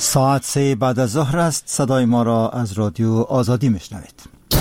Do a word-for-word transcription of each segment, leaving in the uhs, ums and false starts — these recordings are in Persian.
ساعت سه بعد از ظهر است. صدای ما را از رادیو آزادی میشنوید.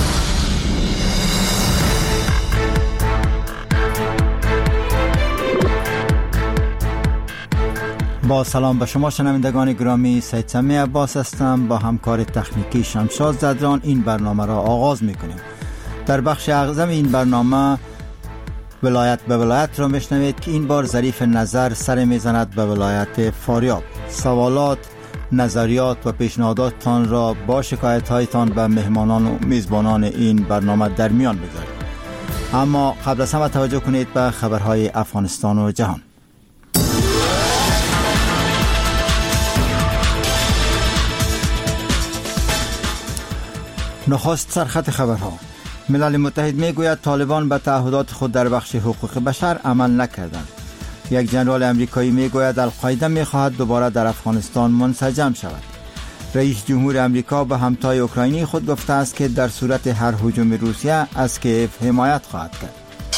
با سلام به شما شنوندگان گرامی، سید سمی عباس هستم. با همکار تکنیکی شمشاد زدران این برنامه را آغاز میکنیم. در بخش اعظم این برنامه ولایت به ولایت را میشنوید که این بار ظریف نظر سر میزند به ولایت فاریاب. سوالات، نظریات و پیشنهاداتتان را با شکایت‌هایتان به مهمانان و میزبانان این برنامه در میان بگذارید. اما قبل از همه توجه کنید به خبرهای افغانستان و جهان. نخست سرخط خبرها. ملل متحد میگوید طالبان به تعهدات خود در بخش حقوق بشر عمل نکردند. یک جنرال امریکایی میگوید القاعده میخواهد دوباره در افغانستان منسجم شود. رئیس جمهور امریکا به همتای اوکراینی خود گفته است که در صورت هر هجوم روسیه از کیف حمایت خواهد کرد.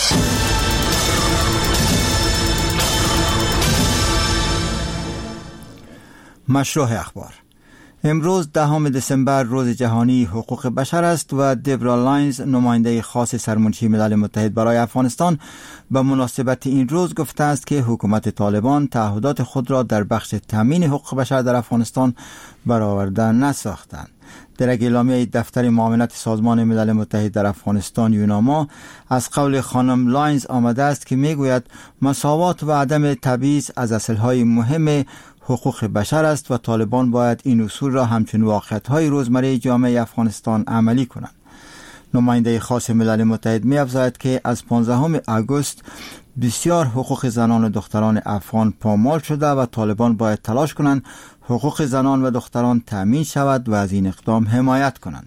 مشروع اخبار. امروز دهم دسامبر روز جهانی حقوق بشر است و دبرا لاینز، نماینده خاص سرمنشی ملل متحد برای افغانستان، به مناسبت این روز گفته است که حکومت طالبان تعهدات خود را در بخش تامین حقوق بشر در افغانستان برآورده نساختند. در اعلامیه دفتر معاونت سازمان ملل متحد در افغانستان یوناما از قول خانم لاینز آمده است که میگوید مساوات و عدم تبعیض از اصلهای مهم حقوق بشر است و طالبان باید این اصول را همچون واقعیت‌های روزمره جامعه افغانستان عملی کنند. نماینده خاص ملل متحد می‌افزاید که از پانزدهم آگوست بسیار حقوق زنان و دختران افغان پامال شده و طالبان باید تلاش کنند حقوق زنان و دختران تأمین شود و از این اقدام حمایت کنند.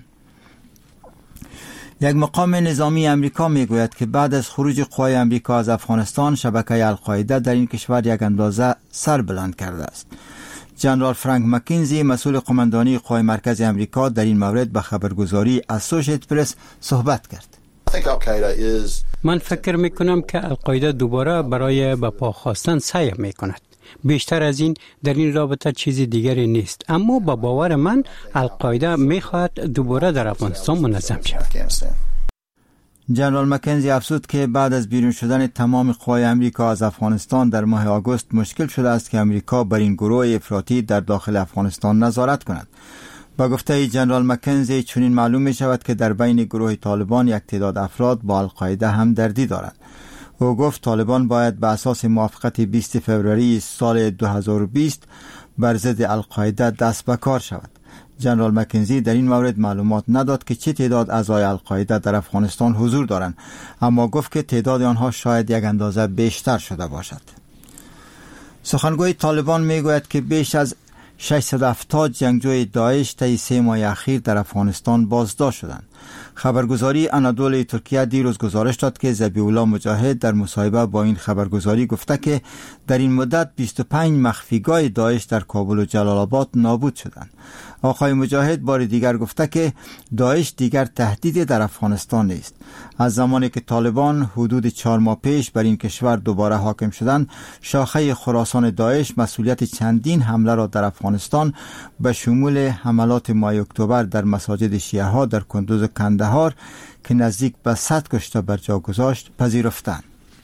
یک مقام نظامی امریکا میگوید که بعد از خروج قوای امریکا از افغانستان شبکه القاعده در این کشور یک اندازه سر بلند کرده است. جنرال فرانک مکینزی، مسئول قماندانی قوای مرکزی امریکا، در این مورد به خبرگزاری اسوشییتد پرس صحبت کرد. من فکر میکنم که القاعده دوباره برای به پا خواستن سعی میکند. بیشتر از این در این رابطه چیزی دیگری نیست، اما با باور من القاعده میخواهد دوباره در افغانستان منظم شود. جنرال مکنزی افزود که بعد از بیرون شدن تمام قوای امریکا از افغانستان در ماه آگوست مشکل شده است که امریکا بر این گروه افراطی در داخل افغانستان نظارت کند. با گفته جنرال مکنزی چنین معلوم می شود که در بین گروه طالبان یک تعداد افراد با القاعده همدردی دارند. او گفت طالبان باید به اساس موافقت بیست فوریه سال دو هزار و بیست بر ضد القاعده دست به کار شود. جنرال مکنزی در این مورد معلومات نداد که چه تعداد اعضای القاعده در افغانستان حضور دارند، اما گفت که تعداد آنها شاید یک اندازه بیشتر شده باشد. سخنگوی طالبان میگوید که بیش از ششصد و هفتاد جنگجوی داعش طی سه ماه اخیر در افغانستان بازداشت شدند. خبرگزاری انادول ترکیه دیروز گزارش داد که ذبیح الله مجاهد در مصاحبه با این خبرگزاری گفته که در این مدت بیست و پنج مخفیگاه داعش در کابل و جلال آباد نابود شدند. آقای مجاهد بار دیگر گفته که داعش دیگر تهدیدی در افغانستان نیست. از زمانی که طالبان حدود چهار ماه پیش بر این کشور دوباره حاکم شدند، شاخه خراسان داعش مسئولیت چندین حمله را در افغانستان به شمول حملات ماه اکتبر در مساجد شیعه ها در کندوز و کندهار که نزدیک به صد کشته بر جا گذاشت پذیرفتند.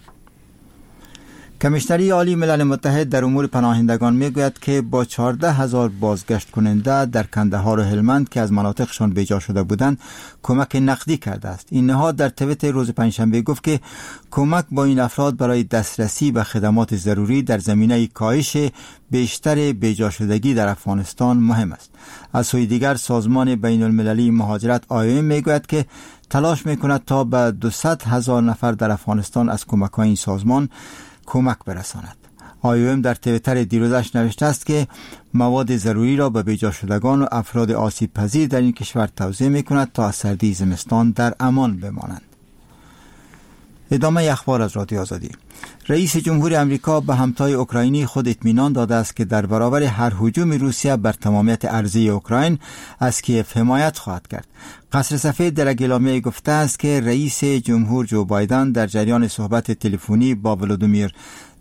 کمیشنری عالی ملل متحد در امور پناهندگان میگوید که با چهارده هزار بازگشت کننده در کندهار و هلمند که از مناطقشان بیجا شده بودند کمک نقدی کرده است. این نهاد در توییت روز پنجشنبه گفت که کمک با این افراد برای دسترسی به خدمات ضروری در زمینه کاهش بیشتر بیجا شدگی در افغانستان مهم است. از سوی دیگر سازمان بین المللی مهاجرت آی او ام میگوید که تلاش میکند تا به دویست هزار نفر در افغانستان از کمک‌های این سازمان کمک برساند. آی او ام در توییتر دیروزش نوشته است که مواد ضروری را به بیجا شدگان و افراد آسیب پذیر در این کشور توزیع می کند تا از سردی زمستان در امان بمانند. ادامه اخبار از رادیو آزادی. رئیس جمهور امریکا به همتای اوکراینی خود اطمینان داده است که در برابر هر هجوم روسیه بر تمامیت ارضی اوکراین از کیف حمایت خواهد کرد. قصر سفید در اعلامیه گفته است که رئیس جمهور جو بایدن در جریان صحبت تلفنی با ولودیمیر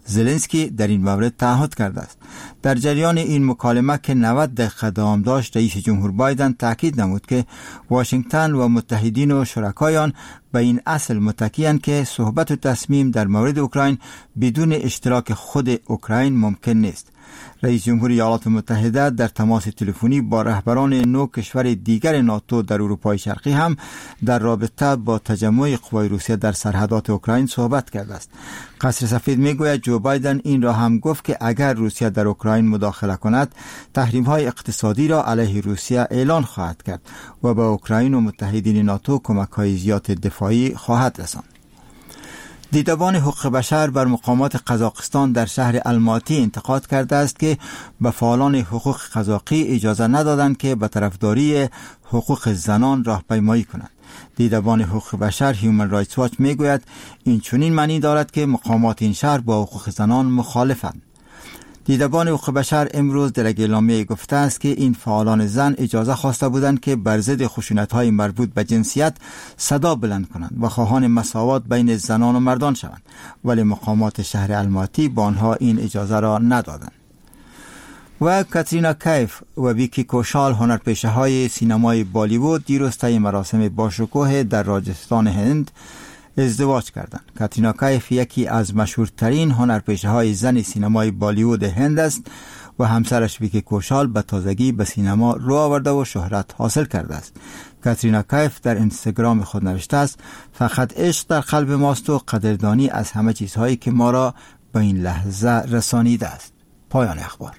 زلنسکی در این مورد تعهد کرده است. در جریان این مکالمه که نود دقیقه دوام داشت، رئیس جمهور بایدن تاکید نمود که واشنگتن و متحدین و شرکایان به این اصل متکی‌اند که صحبت و تصمیم در مورد اوکراین بدون اشتراک خود اوکراین ممکن نیست. رئیس جمهور ایالات متحده در تماس تلفنی با رهبران نو کشور دیگر ناتو در اروپای شرقی هم در رابطه با تجمع قوای روسیه در سرحدات اوکراین صحبت کرده است. قصر سفید میگوید جو بایدن این را هم گفت که اگر روسیه در اوکراین مداخله کند، تحریم‌های اقتصادی را علیه روسیه اعلان خواهد کرد و به اوکراین و متحدین ناتو کمک‌های زیاد دفاعی خواهد رساند. دیدبان حقوق بشر بر مقامات قزاقستان در شهر الماتی انتقاد کرده است که به فعالان حقوق قزاقی اجازه ندادند که به طرفداری حقوق زنان راهپیمایی کنند. دیدبان حقوق بشر هیومن رایتس واچ میگوید این چنین معنی دارد که مقامات این شهر با حقوق زنان مخالفند. دیدبان حقوق بشر امروز در اعلامیه گفته است که این فعالان زن اجازه خواسته بودند که بر ضد خشونت‌های مربوط به جنسیت صدا بلند کنند و خواهان مساوات بین زنان و مردان شوند، ولی مقامات شهر الماتی با آنها این اجازه را ندادند. و کاترینا کیف و ویکی کوشال، هنرپیشه‌های سینمای بالیوود، دیروز طی مراسم باشکوه در راجستان هند ازدواج کردند. کاترینا کیف یکی از مشهورترین هنرپیشه‌های زن سینمای بالیوود هند است و همسرش ویکی کوشال به تازگی به سینما رو آورده و شهرت حاصل کرده است. کاترینا کیف در اینستاگرام خود نوشته است: فقط عشق در قلب ماست و قدردانی از همه چیزهایی که ما را به این لحظه رسانیده است. پایان اخبار.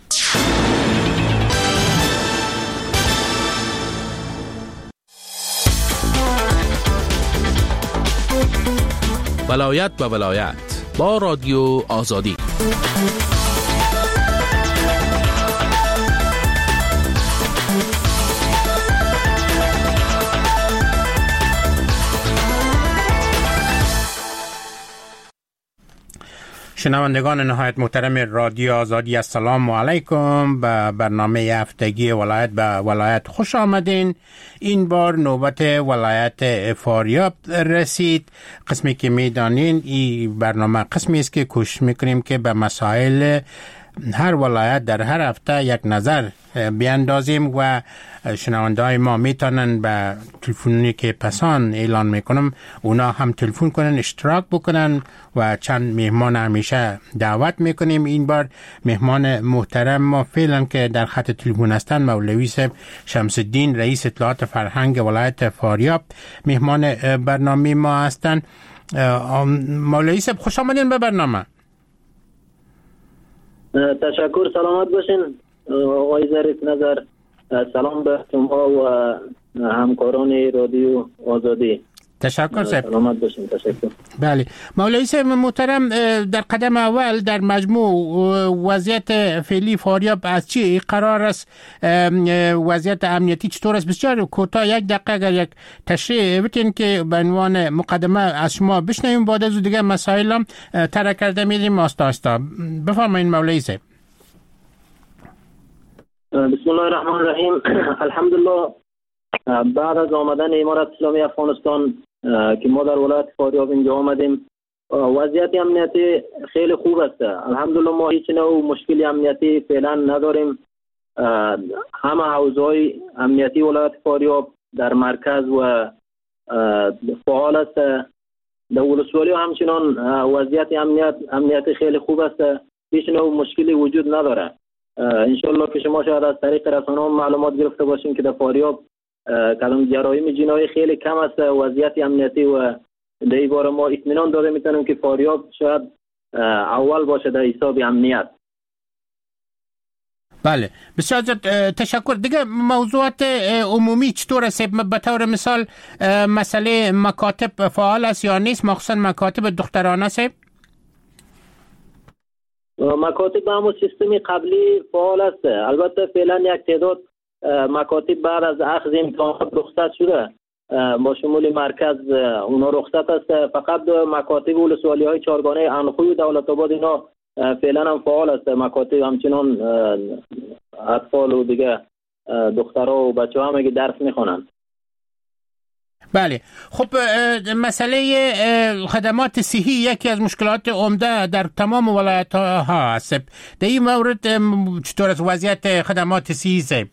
ولایت به ولایت با رادیو آزادی. شنوندگان نهایت محترم رادیو آزادی، السلام علیکم. به برنامه هفتگی ولایت به ولایت خوش آمدین. این بار نوبت ولایت فاریاب رسید. قسمی که میدانین این برنامه قسمی است که کوشش میکنیم که به مسائل هر ولایت در هر هفته یک نظر بیاندازیم و شنونده‌های ما میتونن به تلفنی که پسان اعلان میکنم اونا هم تلفن کنن، اشتراک بکنن و چند مهمان همیشه دعوت میکنیم. این بار مهمان محترم ما فعلا که در خط تلفن هستن مولوی صاحب شمس الدین، رئیس اطلاعات فرهنگ ولایت فاریاب، مهمان برنامه ما هستن. مولوی صاحب خوش آمدین به برنامه. تشکر، سلامت باشین آقای ظریف نظر. سلام به شما و همکاران رادیو آزادی. تشکر صاحب. سلامت باشین. تشکر. بله مولوی صاحب محترم، در قدم اول در مجموع وضعیت فعلی فاریاب از چی قرار است؟ وضعیت امنیتی چطور است؟ بسیار کوتاه یک دقیقه اگر یک تشریح بتین که به عنوان مقدمه از شما بشنویم، بعد از دیگه مسائل هم طرح کرده میریم آستا آستا. بفرمایید مولوی صاحب. بسم الله الرحمن الرحیم. الحمدلله بعد از آمدن امارت اسلامی افغانستان که ما در ولایت فاریاب اینجا آمدیم، وضعیت امنیتی خیلی خوب است. الحمدلله ما هیچ نوع مشکلی امنیتی فعلا نداریم. همه حوزه‌های امنیتی ولایت فاریاب در مرکز و فعال است. در ولسوالی هم همچنان وضعیت امنیت امنیتی خیلی خوب است. هیچ نوع مشکلی وجود نداره. انشالله که شما شاید از طریق رسانه‌ها معلومات گرفته باشیم که در فاریاب کلام جرایم جنایی خیلی کم است. وضعیت امنیتی و در این باره ما اطمینان داده میتونیم که فاریاب شاید اول باشه در حساب امنیت. بله بسیار تشکر. دیگه موضوعات عمومی چطور است؟ به طور مثال مسئله مکاتب فعال است یا نیست، مخصوصا مکاتب دخترانه است؟ مکاتب همون سیستمی قبلی فعال است. البته فعلا یک تعداد مکاتب بعد از اخذ امتحانات رخصت شده، با شمول مرکز اونا رخصت است. فقط مکاتب ولسوالی های چارگانه انخوی و دولت آباد اینا فعلا هم فعال است. مکاتب همچنان اطفال و دیگه دخترها و بچه ها هم اگه درس میخونن. بله. خب مسئله خدمات صحی یکی از مشکلات عمده در تمام ولایت ها است. در این مورد چطور است وضعیت خدمات صحی صاحب؟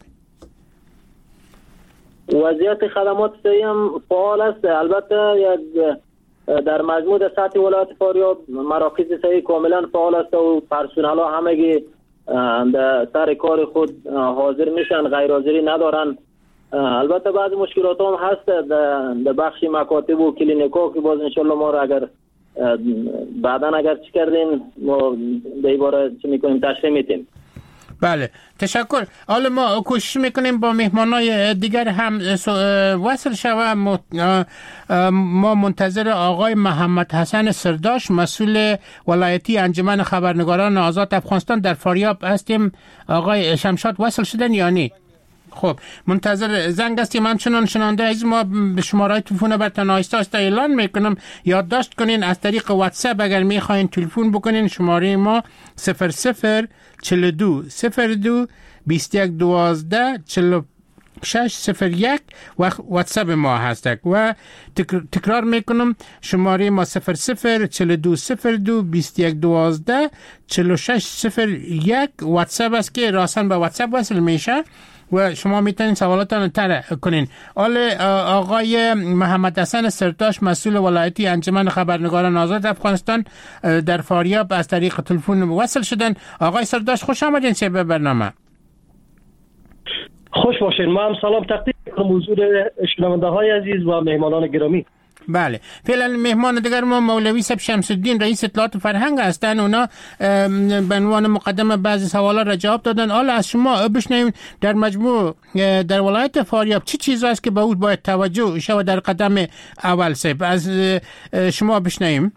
وضعیت خدمات صحی هم فعال است. البته یک در مجموع سطح ولایت فاریاب مراکز صحی کاملا فعال است و پرسنل ها همگی در سر کار خود حاضر میشن، غیر حاضری ندارن. البته بعضی مشکلات هم هست در بخش مکاتب و کلینیکا که باز انشالله ما را اگر بعدا اگر چی کردین ما در این باره چی میکنیم تشریح میتیم. بله تشکر. حالا ما کوشش میکنیم با مهمانای دیگر هم وصل شوم. ما منتظر آقای محمد حسن سرداش مسئول ولایتی انجمن خبرنگاران آزاد افغانستان در فاریاب هستیم. آقای شمشاد وصل شدن یا نه؟ خب منتظر زنگ هستیم. همچنان شنونده عزیز ما به شماره تلفن برتون آهسته آهسته اعلان میکنم، یادداشت کنین از طریق واتساپ اگر میخواین تلفن بکنین. شماره ما صفر صفر چهل و دو صفر دو بیست و یک دوازده چهل و شش صفر یک و واتساپ ما هست و تکرار میکنم شماره ما صفر صفر چهل و دو صفر دو بیست و یک دوازده چهل و شش صفر یک واتساپ است که راسن به واتساپ وصل میشه و شما میتونین سوالاتون طرح کنین. حال آقای محمد حسن سرداش مسئول ولایتی انجمن خبرنگاران آزاد افغانستان در فاریاب از طریق تلفن وصل شدن. آقای سرداش خوش آمدین به برنامه. خوش باشین. ما هم سلام تقدیم می‌کنم حضور شنونده های عزیز و مهمانان گرامی. بله فعلا مهمان دیگر ما مولوی صاحب شمس الدین رئیس اطلاعات و فرهنگ هستن. اونا به عنوان مقدمه بعضی سوالا را جواب دادن. حالا از شما بشنویم در مجموع در ولایت فاریاب چه چیزی است که به اون باید توجه شود در قدم اول؟ صاحب از شما بشنویم.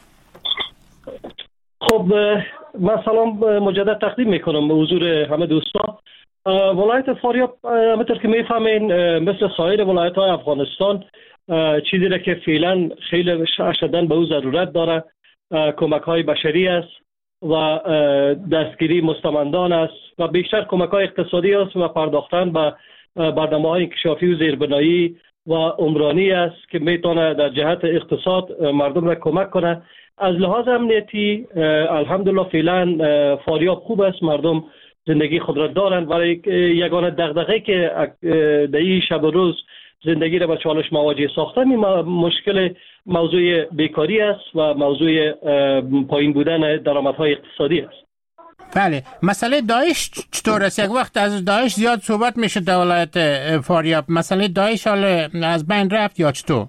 خب من سلام مجدد تقدیم میکنم به حضور همه دوستان. ولایت فاریاب همونطور که میفهمین مثل سایر ولایت‌های افغانستان چیزی را که فعلا خیلی شدن به او ضرورت داره کمک‌های بشری است و دستگیری مستمندان است و بیشتر کمک‌های اقتصادی است و پرداختن به برنامه‌های انکشافی و زیربنایی و عمرانی است که میتونه در جهت اقتصاد مردم را کمک کنه. از لحاظ امنیتی الحمدلله فعلا فاریاب خوب است، مردم زندگی خود را دارند، ولی یگانه دغدغه‌ای که در این شب و روز زندگی را با چالش مواجه ساخته می مشکل موضوع بیکاری است و موضوع پایین بودن درآمدهای اقتصادی است. بله مسئله داعش چطور است؟ یک وقت از داعش زیاد صحبت میشه در ولایت فاریاب. مسئله داعش حالا از بین رفت یا چطور؟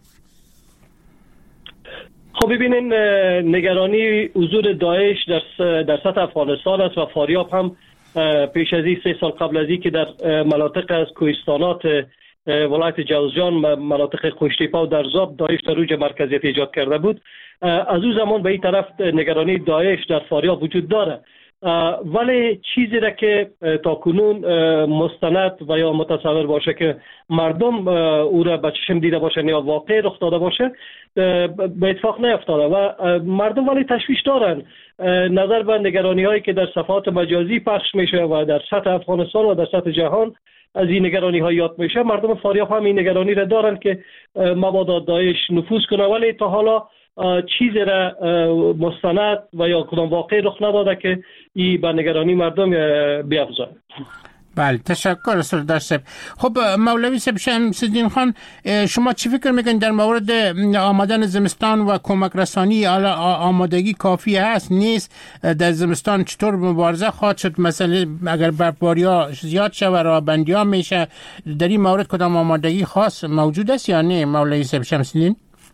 خب ببینین نگرانی حضور داعش در در سطح افغانستان است و فاریاب هم پیش از این سه سال قبل از این که در مناطق از کوهستانات ولایت جوزجان مناطق خوشتیپا و درزاب داعش در اوج مرکزیت ایجاد کرده بود. از اون زمان به این طرف نگرانی داعش در فاریاب وجود داره، ولی چیزی را که تا کنون مستند و یا متصور باشه که مردم او را به چشم دیده باشه یا واقع رخ داده باشه به اتفاق نیفتاده و مردم ولی تشویش دارن نظر به نگرانی هایی که در صفحات مجازی پخش میشه و در سطح افغانستان و در سطح جهان از این نگرانی ها یاد میشه. مردم فاریاب هم این نگرانی را دارن که مبادا داعش نفوذ کنه، ولی تا حالا چیزی را مستند و یا کدام واقع رخ نداده که این به نگرانی مردم بیافزاید. بله تشکر سردار صاحب. خب مولوی صاحب شمس الدین خان، شما چی فکر میکنید در مورد آمدن زمستان و کمک رسانی؟ آمادگی کافی هست نیست؟ در زمستان چطور مبارزه خواهد شد؟ مثلا اگر برفباری ها زیاد شه و راه بندی ها میشه، در این مورد کدام آمادگی خاص موجود است یا نه مولوی صاحب شمس الدین؟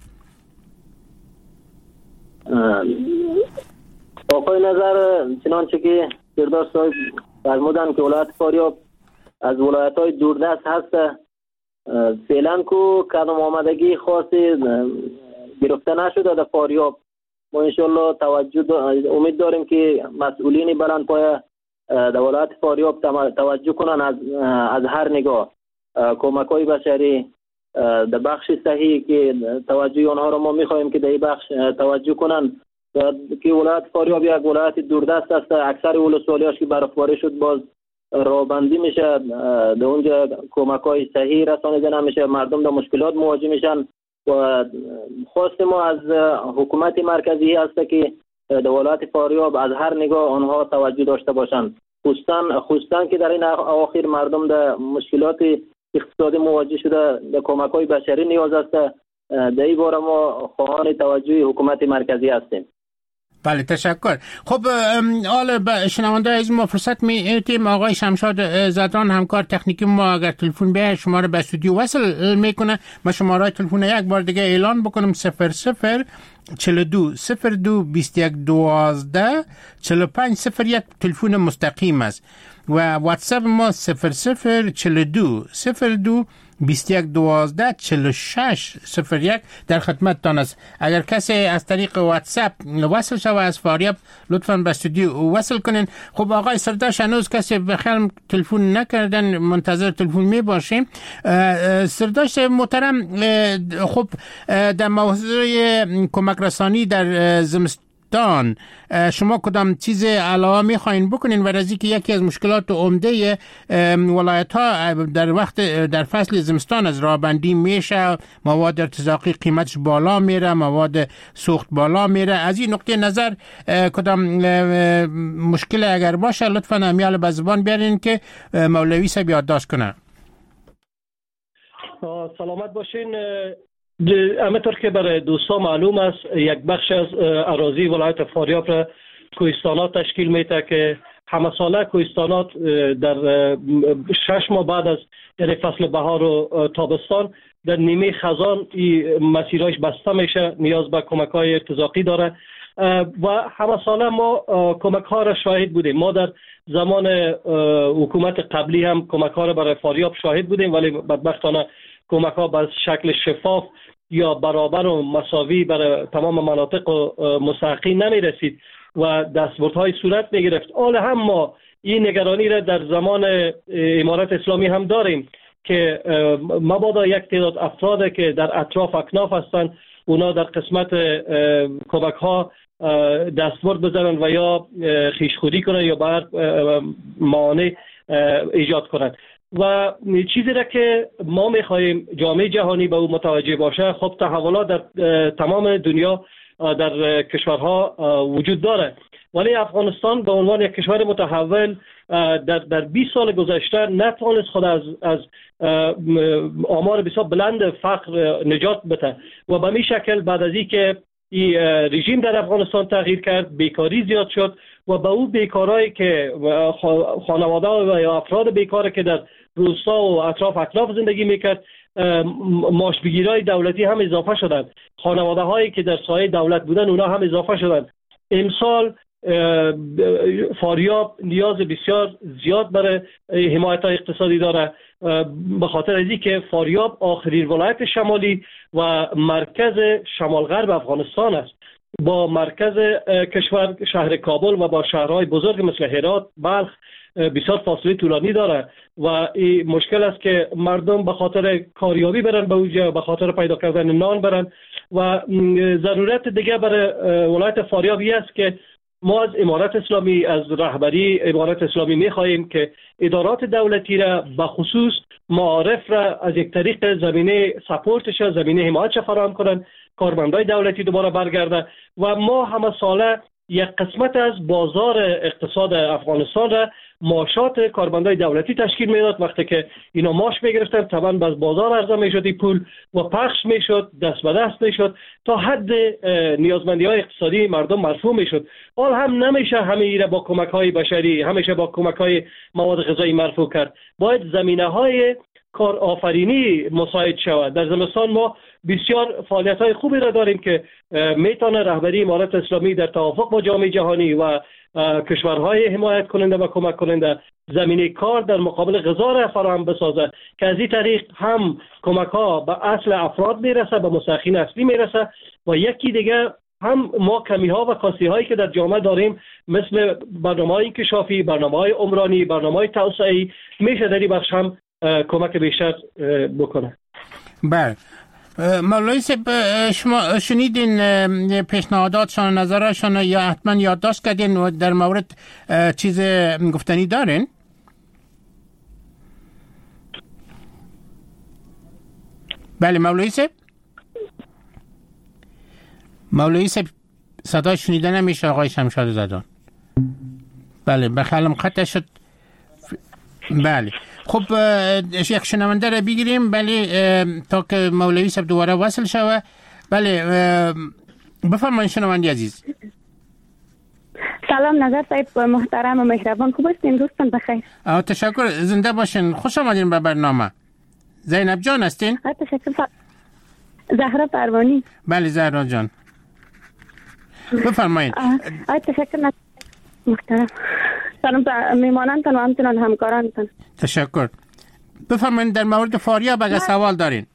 آقای نظر چنانچه که سردار صاحب فرمودن که ولایت فاریاب از ولایت‌های دوردست هست، فعلا کو کدام آمادگی خاصی گرفته نشده در فاریاب. ما انشالله توجه امید داریم که مسئولین بلندپایه در ولایت فاریاب توجه کنن از از هر نگاه، کمک‌های بشری در بخش صحیح که توجه آنها را ما می‌خواهیم که در این بخش توجه کنن که ولایت فاریاب یک ولایت دوردست است. اکثر ولسوالی‌هاش که برفباری شد باز رابندی میشه، در اونجا کمک های صحیح رسانیده نمیشه، مردم در مشکلات مواجه میشن. و خواست ما از حکومت مرکزی هست که در ولایت فاریاب از هر نگاه آنها توجه داشته باشند، خصوصا خصوصا که در این اواخر مردم در مشکلات اقتصادی مواجه شده، در کمک های بشری نیاز است. در این باره ما خواهان توجه حکومت مرکزی هستیم. بله تشکر. خب حالا شنونده از ما فرصت می‌دیم آقای شمشاد زدران همکار تکنیکی ما اگر تلفن به شما رو به استودیو وصل میکنه، ما شماره تلفن یک بار دیگه اعلان بکنم: صفر صفر چهل و دو صفر دو بیست و یک دوازده چهل و پنج صفر یک تلفن مستقیم است و واتساپ ما صفر صفر چهل و دو صفر دو بیست و یک دوازده چهل و شش صفر یک در خدمتتان است. اگر کسی از طریق واتساپ وصل شود از فاریاب لطفاً به استودیو وصل کنین. خب آقای سرداش هنوز کسی بخیر تلفن نکردن، منتظر تلفن می باشیم. سرداش محترم، خب در موضوع کمک رسانی در زمستان شما کدام چیز علاوه میخواین بکنین؟ و از اینکه یکی از مشکلات عمده ولایت ها در وقت در فصل زمستان از راه بندی میشه، مواد ارتزاقی قیمتش بالا میره، مواد سوخت بالا میره. از این نقطه نظر کدام مشکل اگر باشه لطفا امیال به زبان بیارین که مولوی صاحب یادداشت کنه. سلامت باشین. همینطور که برای دوستان معلوم است، یک بخش از اراضی ولایت فاریاب را کوهستانات تشکیل میده که همه ساله کوهستانات در شش ماه بعد از یعنی فصل بهار و تابستان در نیمه خزان مسیرهایش بسته میشه، نیاز به کمک های ارتزاقی داره و همه ساله ما کمک ها را شاهد بودیم. ما در زمان حکومت قبلی هم کمک ها را برای فاریاب شاهد بودیم، ولی بدبختانه کمک ها به شکل شفاف یا برابر و مساوی برای تمام مناطق و مستحقین نمی رسید و دستبردهای صورت می گرفت. حالا هم ما این نگرانی را در زمان امارت اسلامی هم داریم که مبادا یک تعداد افراد که در اطراف اکناف هستند اونا در قسمت کمک ها دستبرد بزنن و یا خیشخودی کنن یا بر معانه ایجاد کنن. و چیزی را که ما می‌خواهیم جامعه جهانی به او متوجه باشه، خب تحولات در تمام دنیا در کشورها وجود داره، ولی افغانستان به عنوان یک کشور متحول در در بیست سال گذشته نتوانست خود از از آمار بسیار بلند فقر نجات بده و به این شکل بعد از اینکه این رژیم در افغانستان تغییر کرد، بیکاری زیاد شد و به او بیکارایی که خانواده و یا افراد بیکاری که در روستا و اطراف اکناف زندگی میکرد، معاش بگیرای دولتی هم اضافه شدند. خانواده هایی که در سایه دولت بودن اونا هم اضافه شدند. امسال فاریاب نیاز بسیار زیاد برای حمایت اقتصادی داره، به خاطر از اینکه فاریاب آخرین ولایت شمالی و مرکز شمال غرب افغانستان است، با مرکز کشور شهر کابل و با شهرهای بزرگ مثل هرات، بلخ بسیار فاصله طولانی داره و این مشکل است که مردم به خاطر کاریابی برن به اونجا، به خاطر پیدا کردن نان برن و ضرورت دیگه برای ولایت فاریاب است که ما از امارت اسلامی، از رهبری امارت اسلامی می‌خواهیم که ادارات دولتی را به خصوص معارف را از یک طریق زمینه سپورتش، زمینه حمایتش فراهم کنند، کارمندای دولتی دوباره برگرده و ما همه ساله یک قسمت از بازار اقتصاد افغانستان را معاشات کارمندای دولتی تشکیل میداد. وقتی که اینا معاش میگرفتن طبعا باز بازار عرضه میشد پول و پخش میشد، دست به دست میشد تا حد نیازمندی های اقتصادی مردم مرفوع میشد. حال هم نمیشه همه ایره با کمک های بشری، همیشه با کمک های مواد غذایی مرفوع کرد. باید زمینه های کار آفرینی مساعد شود. در زمستان ما بسیار فعالیت های خوبی را داریم که میتونه رهبری امارت اسلامی در توافق با جامعه جهانی و کشورهای حمایت کننده و کمک کننده زمینه کار در مقابل غذا را فراهم بسازه که از این طریق هم کمک ها به اصل افراد میرسه، به مستحقین اصلی میرسه و یکی دیگه هم ما کمی ها و کاستی هایی که در جامعه داریم مثل برنامه‌های انکشافی، برنامه‌های عمرانی، برنامه‌های توسعه‌ای میشه در این بخش هم کمک بیشتر بکنه. بله مولوی صاحب، شما شنیدین پیشنهاداتشان، نظرشان یا حتما یادداشت کردین و در مورد چیز گفتنی دارین؟ بله مولوی صاحب. مولوی صاحب صدا شنیده نمیشه آقای شمشاد زدان. بله بخلم قطع شد. بله خب یک شنونده را بگیریم. بله تا که مولوی صاحب دوباره وصل شوه. بله بفرمایید شنونده عزیز. سلام نظر صاحب محترم و مهربان، خوب هستین دوستان؟ بخیر. تشکر، زنده باشین، خوش آمدین به برنامه. زینب جان هستین؟ تشکر. زهرا پروانی. بله زهرا جان بفرمایید. تشکر محترم. سلام به میمانانتان و همچنان همکارانتان. تشکر. بفرمایید در مورد فاریاب اگه سوال دارین.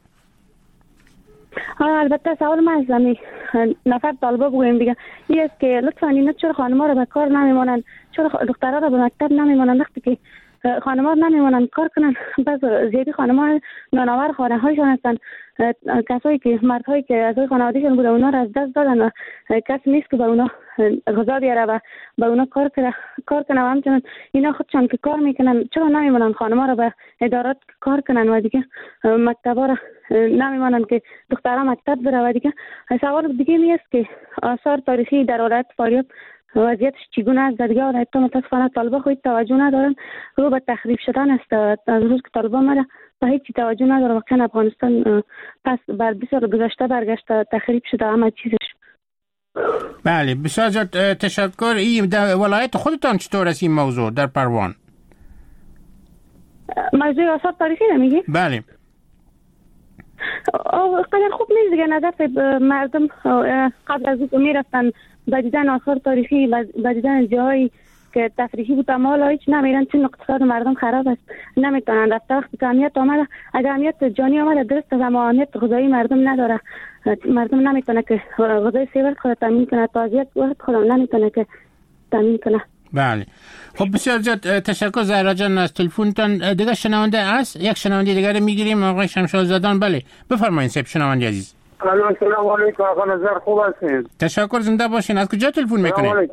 البته سوال من از زمین نفر طالبه بگویم دیگه این است که لطفا اینا چرا خانم‌ها رو به کار نمیمونن، چرا دخترها رو به مکتب نمیمونن؟ وقتی که خانم‌ها نمیمونن کار کنن، بس زیادی خانم‌ها نانآور خانه‌هایشان هستن، کسایی که مردهایی که از خانوادهشون بوده اونا رو از دست دادن و کس نیست که به اونا غذا بیاره و به اونا کار کنه کار کنه و همچنان اینا خودشان که کار میکنن چرا نمیمونن خانم‌ها رو به ادارات کار کنن و دیگه مکتبا رو نمیمونن که دخترها مکتب بره؟ و دیگه سوال دیگه می است که آثار تاریخی در ولایت فاریاب وضعیتش چگونه است؟ دیگه ولایت متاسفانه طالبا خود توجه ندارن، رو به تخریب شدن است. از روز که طالبا مره به هیچ توجه نداره. واقعا افغانستان پس بر بیست سال گذشته برگشته، تخریب شده همه چیزش. بله بسیار زیاد تشکر. این در ولایت خودتان چطور است این موضوع در پروان؟ موضوع آثار تاریخی نمیگی؟ بله. قدر خوب نیست دیگه. نظر مردم قبل از اینکه میرفتن به دیدن آثار تاریخی به دیدن جاهایی که تفریحی بود اما حالا هیچ نمیرن، چون اقتصاد مردم خراب است نمیتونن رفته. وقتی که امنیت آمده، اگر امنیت جانی آمده درست است اما امنیت غذایی مردم نداره. مردم نمیتونه که غذای سه وقت خود تامین کنه، تازیت وقت خود نمیتونه که تامین کنه. بله خب بسیار زیاد تشکر زهرا جان از تلفنتان. دیگه شنونده است، یک شنونده دیگه رو میگیریم آقای شمشاد زدان. بله بفرمایید سب شنونده عزیز. سلام علیکم آقا نظر، خوب هستین؟ تشکر، زنده باشین. از کجا تلفن میکنید؟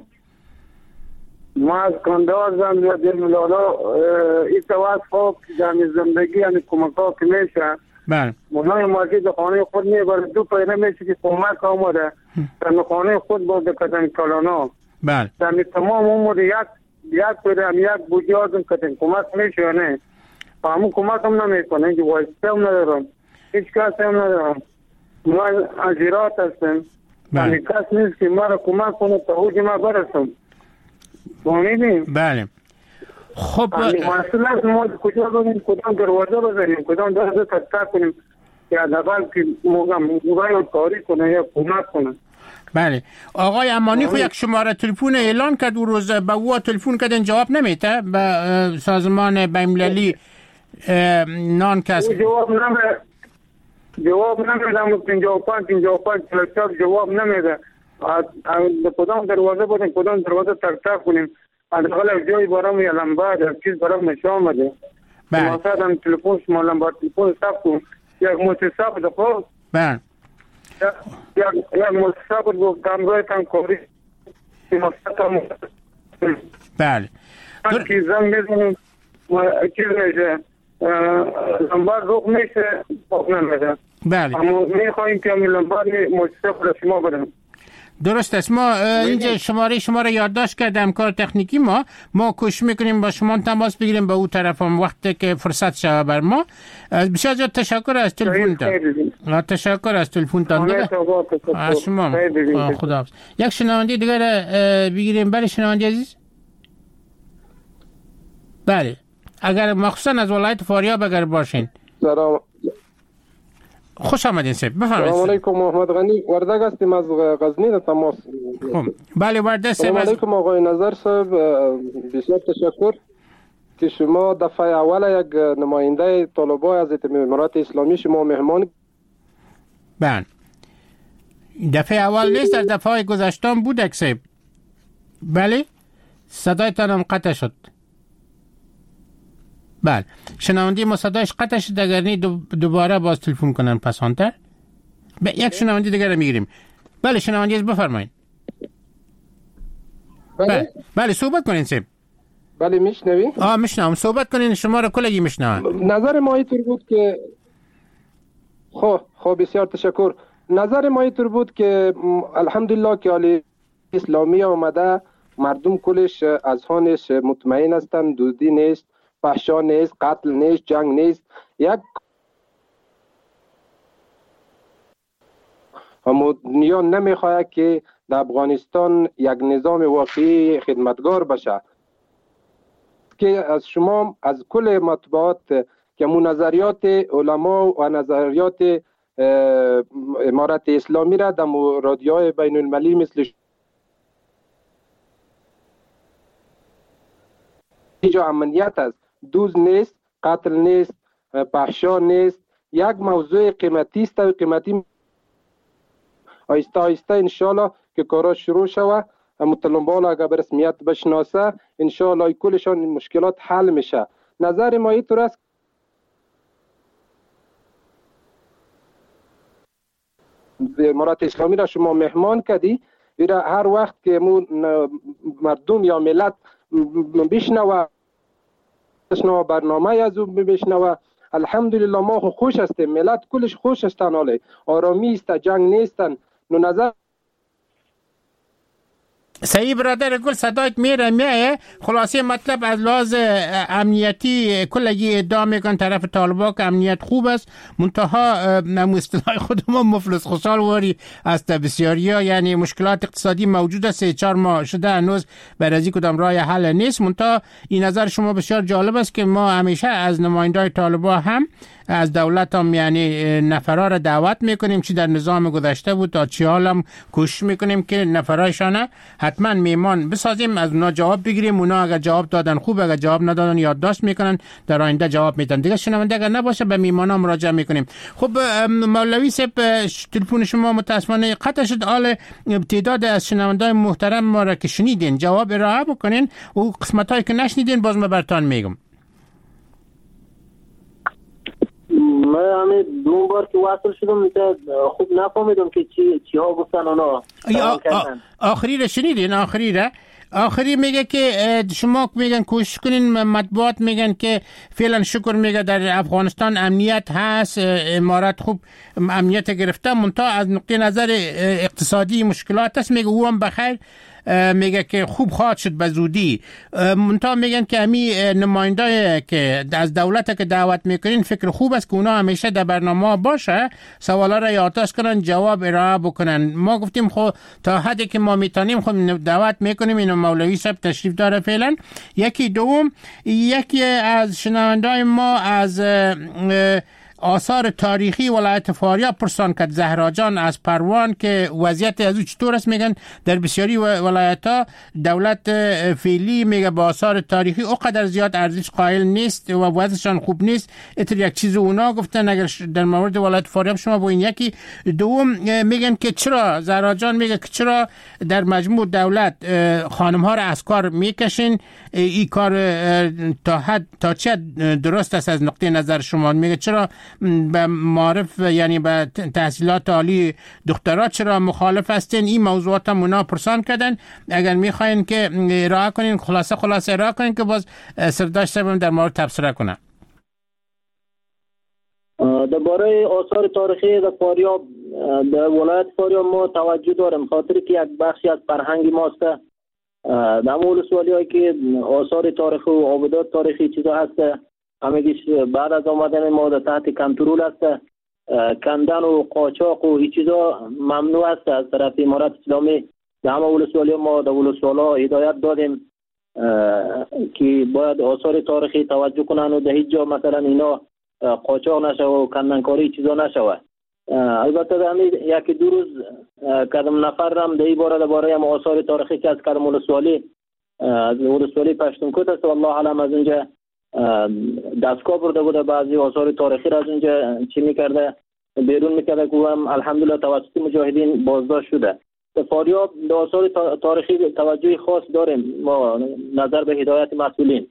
ما از کندازم یا دل ملالا. این تواسط خوب جامعه زندگی یعنی کمک ها که میشه. بله منای مارکت به خانه خود میبره، دو پیره میشه که کمک آمده در خانه خود با دکتن کلانا. بله در تمام عمر یک یک پیره هم یک بودی آزم کتن کمک میشه یا نه؟ همون کمک هم نمیکنه که وایسته هم ندارم، هیچ کس هم ندارم. ما از ایرات هستم، یعنی کس نیست که ما را کمک کنه تا حوج ما برسم. فهمیدیم؟ بله خب مسئله است ما کجا بریم، کدام دروازه بزنیم، کدام دروازه تک کنیم که حداقل که موقع کاری کنه یا کمک کنه. بله آقای امانی خو یک شماره تلفن اعلان کرد، او روز به او تلفن کردن جواب نمیده به سازمان بین‌المللی نان کسب. جواب نمیده جواب نمیده پنجاه و پنج پنجاه و پنج جواب نمیده. کدام دروازه بودیم کدام دروازه تک تک کنیم، حداقل جایی برام یا لمبه در چیز برام نشان آمده. بله مثلا تلفن شما لمبه تلفن ثبت کن، یک متصاب ده خب بله یک یک متصاب بود کامرای تام کوری متصاب. بله کی زنگ میزنیم چیز میشه لمبه روغ میشه خوب نمیده. بله اما میخوایم که همین لمبه متصاب را شما بدم. درست است. ما اینجا شماره شما را یادداشت کردم کار تکنیکی ما ما کوشش میکنیم با شما تماس بگیریم به اون طرف هم وقتی که فرصت شود بر ما. بسیار زیاد تشکر از تلفنتان. تشکر از تلفنتان دیگه از شما. خدا حافظ. یک شنونده دیگه را بگیریم. بله شنونده عزیز. بله اگر مخصوصا از ولایت فاریاب اگر باشین. سلام، خوش آمدین سب. بفرمایید. سلام علیکم، محمد غنی وردگ هستیم از غزنی در تماس. بله وردگ سب. سلام علیکم آقای نظر صاحب، بسیار تشکر که شما دفعه اول یک نماینده طالبای از امارات اسلامی شما مهمان. بله دفعه اول نیست، در دفعه گذشتم بود اکسب. بله صدایتان هم قطع شد. بله شنونده ما صدایش قطع شد، اگر نی دوباره باز تلفن کنن پسانتر. به یک شنونده دیگر میگیریم. بله شنونده بفرمایید. بله بله صحبت کنین سب. بله میشنوی؟ آه میشنوم، صحبت کنین، شما را کلگی میشنوم. نظر ما اینطور بود که خب خب بسیار تشکر. نظر ما اینطور بود که الحمدلله که حال اسلامی آمده، مردم کلش از هانش مطمئن هستند، دزدی نیست، فحشا نیست، قتل نیست، جنگ نیست. یک دنیا نمیخواهد که در افغانستان یک نظام واقعی خدمتگار بشه که از شما از کل مطبوعات که مو نظریات علما و نظریات امارت اسلامی را در رادیوهای بین المللی مثل اینجا امنیت است، دوز نیست، قتل نیست، فحشا نیست، یک موضوع قیمتی است و قیمتی آیسته آیسته انشالله که کارا شروع شوه، طلبان اگر به رسمیت بشناسه انشالله کلشان مشکلات حل میشه. نظر ما اینطور است امارت اسلامی را شما مهمان کردی، ایرا هر وقت که مردم یا ملت بشنوه بشنوه برنامه از او بشنوه، الحمدلله ما خوش هستیم، ملت کلش خوش هستن، حاله آرامی است، جنگ نیستن. نو نظر صحیح برادر گل، صدایت میره میایه. خلاصه مطلب از لحاظ امنیتی کلگی ادعا میکن طرف طالبا که امنیت خوب است، منتها نمو اصطلاح خود ما مفلس خوشحال واری است بسیاری ها، یعنی مشکلات اقتصادی موجود است، سه چهار ماه شده هنوز برازی کدام راه حل نیست. منتها این نظر شما بسیار جالب است که ما همیشه از نمایندای طالبا هم از دولت هم یعنی نفرها را دعوت میکنیم، چی در نظام گذشته بود تا چی حال هم کوشش میکنیم که نفرهایشان حتما میمان بسازیم، از اونا جواب بگیریم. اونا اگر جواب دادن خوب، اگر جواب ندادن یادداشت میکنن، در آینده جواب میدن. دیگه شنونده اگر نباشه به میمانا مراجعه میکنیم. خب مولوی صاحب تلفن شما متاسفانه قطع شد. آل تعداد از شنوندای محترم ما را که شنیدین جواب ارائه بکنین و قسمتایی که نشنیدین باز ما براتون میگم. من همین دو بار که واصل شدم خوب نفهمیدم که چی چی ها گفتن اونا. آخری را شنیدین؟ آخری را آخری میگه که شما میگن کوشش کنین، مطبوعات میگن که فعلا شکر میگه در افغانستان امنیت هست، امارت خوب امنیت گرفته، منتها از نقطه نظر اقتصادی مشکلات هست. میگه او هم بخیر، میگه که خوب خواهد شد به زودی. منتها میگن که همین نمایندای که از دولت که دعوت میکنین فکر خوب است که اونا همیشه در برنامه باشه، سوالا را یادداشت کنن، جواب ارائه بکنن. ما گفتیم خب تا حدی که ما میتونیم خب دعوت میکنیم. اینو مولوی صاحب تشریف داره فعلا. یکی دوم، یکی از شنوندای ما از آثار تاریخی ولایت فاریاب پرسان کرد، زهرا جان از پروان، که وضعیت از او چطور است. میگن در بسیاری ولایت ها دولت فعلی میگه با آثار تاریخی اوقدر زیاد ارزش قائل نیست و وضعشان خوب نیست. اتر یک چیز اونا گفتن. اگر در مورد ولایت فاریاب شما با این یکی دوم میگن که چرا، زهرا جان میگه که چرا در مجموع دولت خانم ها را از کار میکشین، این کار تا حد تا چه درست است از نقطه نظر شما؟ میگه چرا به معارف یعنی به تحصیلات عالی دخترات چرا مخالف هستین؟ این موضوعات هم اونا پرسان کردن. اگر میخواین که ارائه کنین خلاصه خلاصه ارائه کنین که باز سرداشت صاحب در مورد تبصره کنه. درباره آثار تاریخی در فاریاب، در ولایت فاریاب ما توجه داریم، خاطر که یک بخشی از فرهنگ ماست. در ولسوالی هایی که آثار تاریخی و آبادات تاریخی چیزا هست، همگیش بعد از آمدن ما در تحت کنترل است. کندن و قاچاق و این چیزا ممنوع است. از طرف امارت اسلامی در همه ولسوالی ما در ولسوالا هدایت دادیم که باید آثار تاریخی توجه کنن و در هیچ جا مثلا اینا قاچاق نشه و کندنکاری چیزا نشود. البته در همین یکی دو روز کدام نفر هم در این باره درباره هم آثار تاریخی که از کدام ولسوالی از ولسوالی پشتونکوت است، والله علم از اونجا دستگاه برده بوده، بعضی آثار تاریخی را از اونجا چی میکرده بیرون میکرده که هم الحمدلله توسط مجاهدین بازداشت شده. در فاریاب در آثار تاریخی توجه خاص داریم ما نظر به هدایت مسئولین.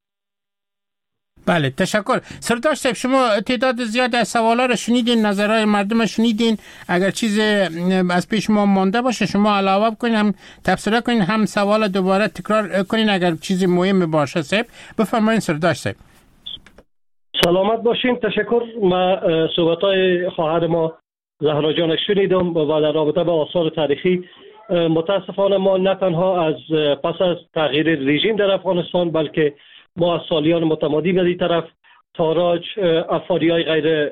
بله تشکر. سرداشت صاحب شما تعداد زیاد از سوالا رو شنیدین، نظرهای مردم رو شنیدین. اگر چیز از پیش ما مانده باشه شما علاوه کنین، هم تبصره کنین، هم سوال دوباره تکرار کنین اگر چیزی مهم باشه. صاحب بفرمایید سرداشت صاحب. سلامت باشین. تشکر. ما صحبت‌های خواهر ما زهرا جان شنیدم و در رابطه با آثار تاریخی متاسفانه ما نه تنها از پس از تغییر رژیم در افغانستان بلکه ما از سالیان متمادی به این طرف تاراج افاریای غیر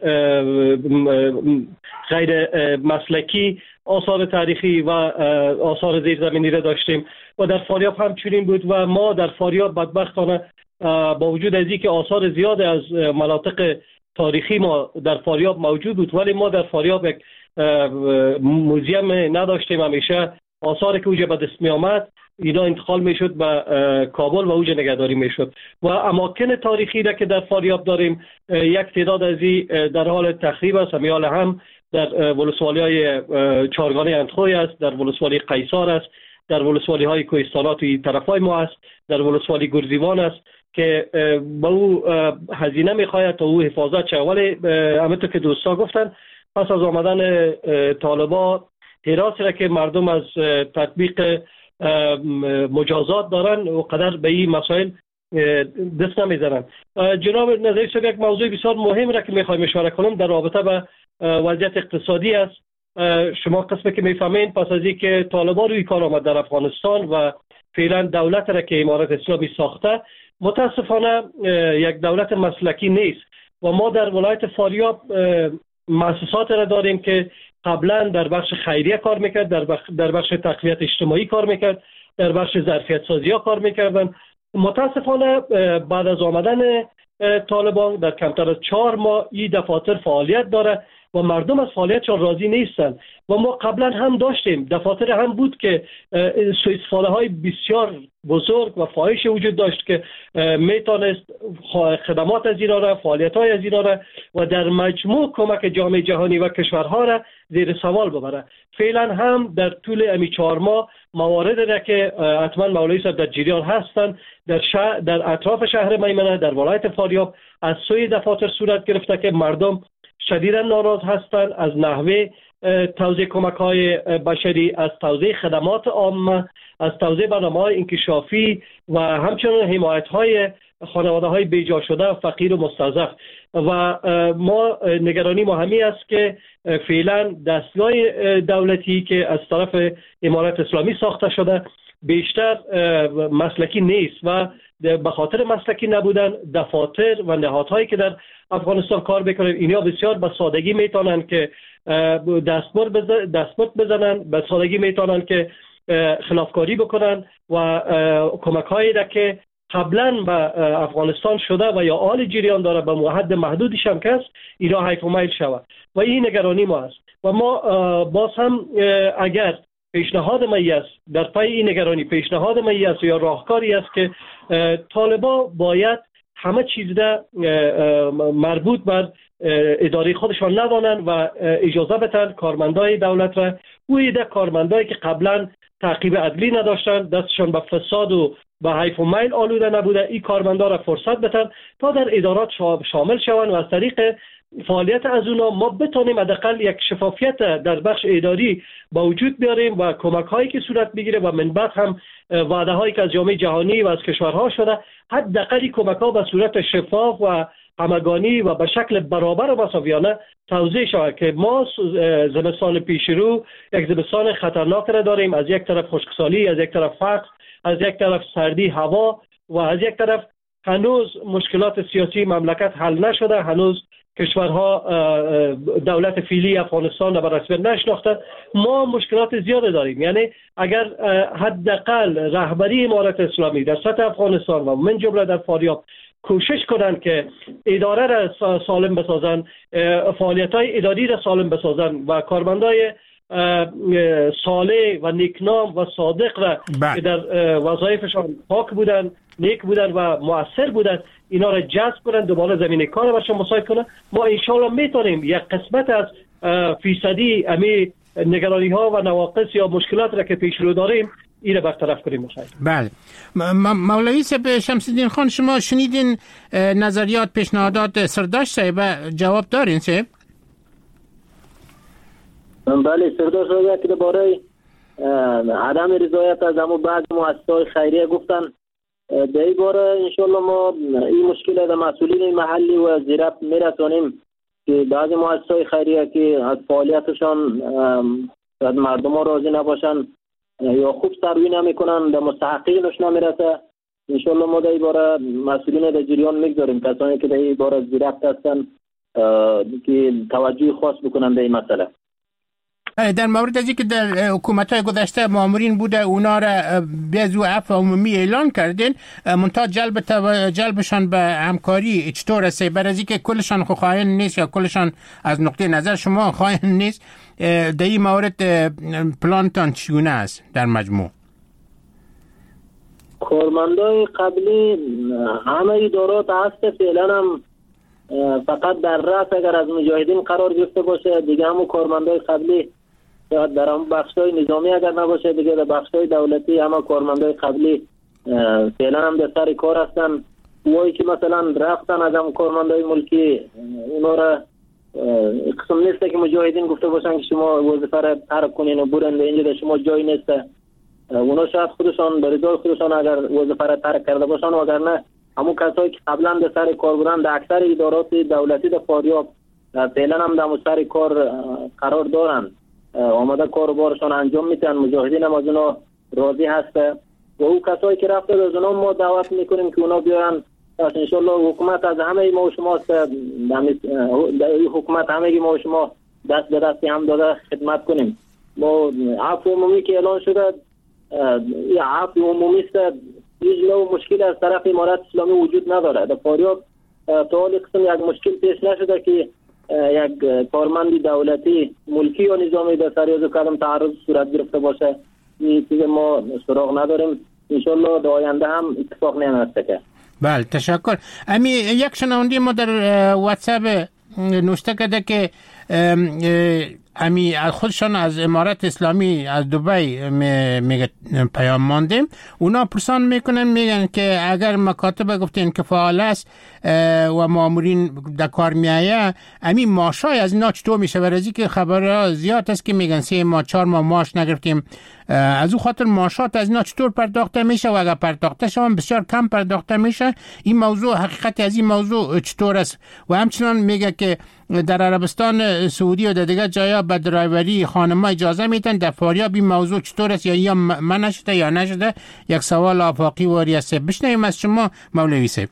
غیر مسلکی آثار تاریخی و آثار زیرزمینی را داشتیم و در فاریاب هم چنین بود و ما در فاریاب بدبختانه با وجود از اینکه آثار زیاد از مناطق تاریخی ما در فاریاب موجود بود ولی ما در فاریاب یک موزیم نداشتیم. همیشه آثاری که اوجه به دست می آمد اینا انتقال می شد به کابل و اوجه نگهداری می شد و اماکن تاریخی را که در فاریاب داریم یک تعداد از این در حال تخریب است. همیال هم در ولسوالی های چارگانه اندخوی است، در ولسوالی قیصار است، در ولسوالی های کوهستانات و طرف های ما است، در ولسوالی گرزیوان است که با او هزینه میخواید تا او حفاظت شد. ولی همونطور که دوستا گفتن پس از آمدن طالبا حراسی را که مردم از تطبیق مجازات دارن و قدر به این مسائل دست نمیزنن. جناب نظری صاحب یک موضوع بسیار مهم را که میخوایم اشاره کنم در رابطه با وضعیت اقتصادی است. شما قسمی که میفهمین پس از اینکه طالبان روی کار آمد در افغانستان و فعلا دولت را که امارت اسلامی ساخته متاسفانه یک دولت مسلکی نیست و ما در ولایت فاریاب مؤسسات را داریم که قبلا در بخش خیریه کار میکرد، در بخش در بخش تقویت اجتماعی کار میکرد، در بخش ظرفیت سازی ها کار میکردن. متاسفانه بعد از آمدن طالبان در کمتر از چهار ماه این دفاتر فعالیت داره و مردم از فعالیتشان راضی نیستن و ما قبلا هم داشتیم دفاتر هم بود که سوء استفاده های بسیار بزرگ و فاحش وجود داشت که میتونست خدمات از اینا را، فعالیت های از اینا را و در مجموع کمک جامعه جهانی و کشورها را زیر سوال ببره. فعلا هم در طول امی چهار ماه موارد را که حتما مولوی صاحب در جریان هستند در شهر، در اطراف شهر میمنه در ولایت فاریاب از سوی دفاتر صورت گرفته که مردم شدیداً ناراض هستند از نحوه توزیع کمک‌های بشری، از توزیع خدمات عامه، از توزیع برنامه‌های انکشافی و همچنین حمایت‌های خانواده‌های بیجا شده فقیر و مستضعف. و ما نگرانی ما همی است که فعلا دستگاه دولتی که از طرف امارت اسلامی ساخته شده بیشتر مسلکی نیست و به خاطر مسلکی نبودن دفاتر و نهادهایی که در افغانستان کار بکنن اینا بسیار به سادگی میتونن که دستمزد بزنن دستمزد بزنن به سادگی میتونن که خلافکاری بکنن و کمک‌هایی را که قبلا به افغانستان شده و یا آل جریان داره به موحد محدودش هم کس اینا حیف و میل شود و این نگرانی ما است. و ما باز هم اگر پیشنهاد می است در پای این نگرانی پیشنهاد می است یا راهکاری است که طالبا باید همه چیز را مربوط بر اداره خودشان ندانن و اجازه بدن کارمندای دولت را او ایده کارمندایی که قبلا تعقیب عدلی نداشتن دستشان به فساد و به حیف و میل آلوده نبوده این کارمندا را فرصت بدن تا در ادارات شامل شوند و از طریق فعالیت از اونا ما بتونیم حداقل یک شفافیت در بخش اداری با وجود بیاریم و کمک هایی که صورت بگیره و من بعد هم وعده هایی که از جامعه جهانی و از کشورها شده حداقل کمک ها به صورت شفاف و همگانی و به شکل برابر و مساویانه توزیع شود که ما زمستان پیش رو یک زمستان خطرناک را داریم. از یک طرف خشکسالی، از یک طرف فقر، از یک طرف سردی هوا و از یک طرف هنوز مشکلات سیاسی مملکت حل نشده. هنوز کشورها دولت فعلی افغانستان را به رسمیت نشناخته. ما مشکلات زیاده داریم. یعنی اگر حداقل رهبری امارت اسلامی در سطح افغانستان و من جمله در فاریاب کوشش کنند که اداره را سالم بسازن، فعالیت‌های اداری را سالم بسازن و کارمندای صالح و نیکنام و صادق را که در وظایفشان پاک بودن، نیک بودن و مؤثر بودن اینا را جذب کنن دوباره زمینه کار برشان مساعد کنن. ما انشالله میتونیم یک قسمت از فیصدی امی نگرانی ها و نواقص یا مشکلات را که پیش رو داریم این را برطرف کنیم. مساعد. بله مولوی صاحب شمس الدین خان شما شنیدین نظریات پیشنهادات سرداشت صاحب جواب دارین صاحب؟ بله سردار صاحب که درباره عدم رضایت از همون بعض مؤسسات خیریه گفتن در این باره انشالله ما این مشکل در مسئولین محلی و زیرفت میرسانیم که بعضی مؤسسات خیریه که از فعالیتشان از مردم ها راضی نباشن یا خوب سروی نمیکنن در مستحقینش نمیرسه. انشالله ما در این باره مسئولین در جریان میگذاریم، کسانی که در این باره زیرفت هستن که توجه خاص بکنن در این مسئله. در مورد از اینکه در حکومت‌های گذشته مامورین بوده اونا را به زو عفو عمومی اعلان کردین، منتها جلب تو... جلبشان به همکاری چطور است؟ برای از اینکه کلشان خائن نیست یا کلشان از نقطه نظر شما خائن نیست، در این مورد پلانتان چگونه است در مجموع؟ کارمندای قبلی همه ادارات هست، فعلا هم فقط در رأس اگر از مجاهدین قرار گرفته باشه، دیگه همون کارمندای قبلی در هم بخشای نظامی اگر نباشه، دیگه در بخشای دولتی همه کارمندای قبلی فعلا هم در سر کار هستن. وایی که مثلا رفتن از هم کارمندای ملکی اونا را قسم نیسته که مجاهدین گفته باشن که شما وظیفه را ترک کنین و برن اینجا در شما جای نیسته. اونا شاید خودشان به رضای خودشان اگر وظیفه را ترک کرده باشن، و اگر نه همون کسایی که قبلا در سر کار بودن در اکثر ادارات دولتی در فاریاب فعلا هم در سر کار قرار دارن، آمده کار بارشان انجام میتن، مجاهدین هم از اونا راضی هسته. و او کسایی که رفته از اونا ما دعوت میکنیم که اونا بیان. انشالله حکومت از همه ما و شما است، در حکومت همه ما و شما دست به دستی هم داده خدمت کنیم. ما عفو عمومی که اعلان شده، یا عفو عمومی است، هیچ نوع مشکل از طرف امارت اسلامی وجود نداره. در فاریاب تا حال قسم یک مشکل پیش نشده که یک کارمند دولتی ملکی یا نظامی در سر یازو کدام تعرض صورت گرفته باشه. این چیز ما سراغ نداریم، انشالله در آینده هم اتفاق نمیفته که. بله تشکر. امی یک شنونده ما در واتساپ نوشته کرده که امی خودشان از امارت اسلامی از دبی میگه پیام ماندیم، اونا پرسان میکنن میگن که اگر مکاتب گفتین که فعال است و مامورین در کار میایه، امی ماشای از اینا چطور میشه؟ برای که خبرها زیاد است که میگن سه ماه چهار ماه ماش نگرفتیم، از او خاطر ماشات از اینا چطور پرداخته میشه؟ و اگر پرداخته شون بسیار کم پرداخته میشه، این موضوع حقیقت از این موضوع چطور است؟ و همچنان میگه که در عربستان سعودی و در دیگر جایا به درایوری خانم‌ها اجازه میدن، در فاریاب این موضوع چطور است؟ یا یا من نشده یا نشده؟ یک سوال آفاقی واری است. بشنویم از شما مولوی صاحب.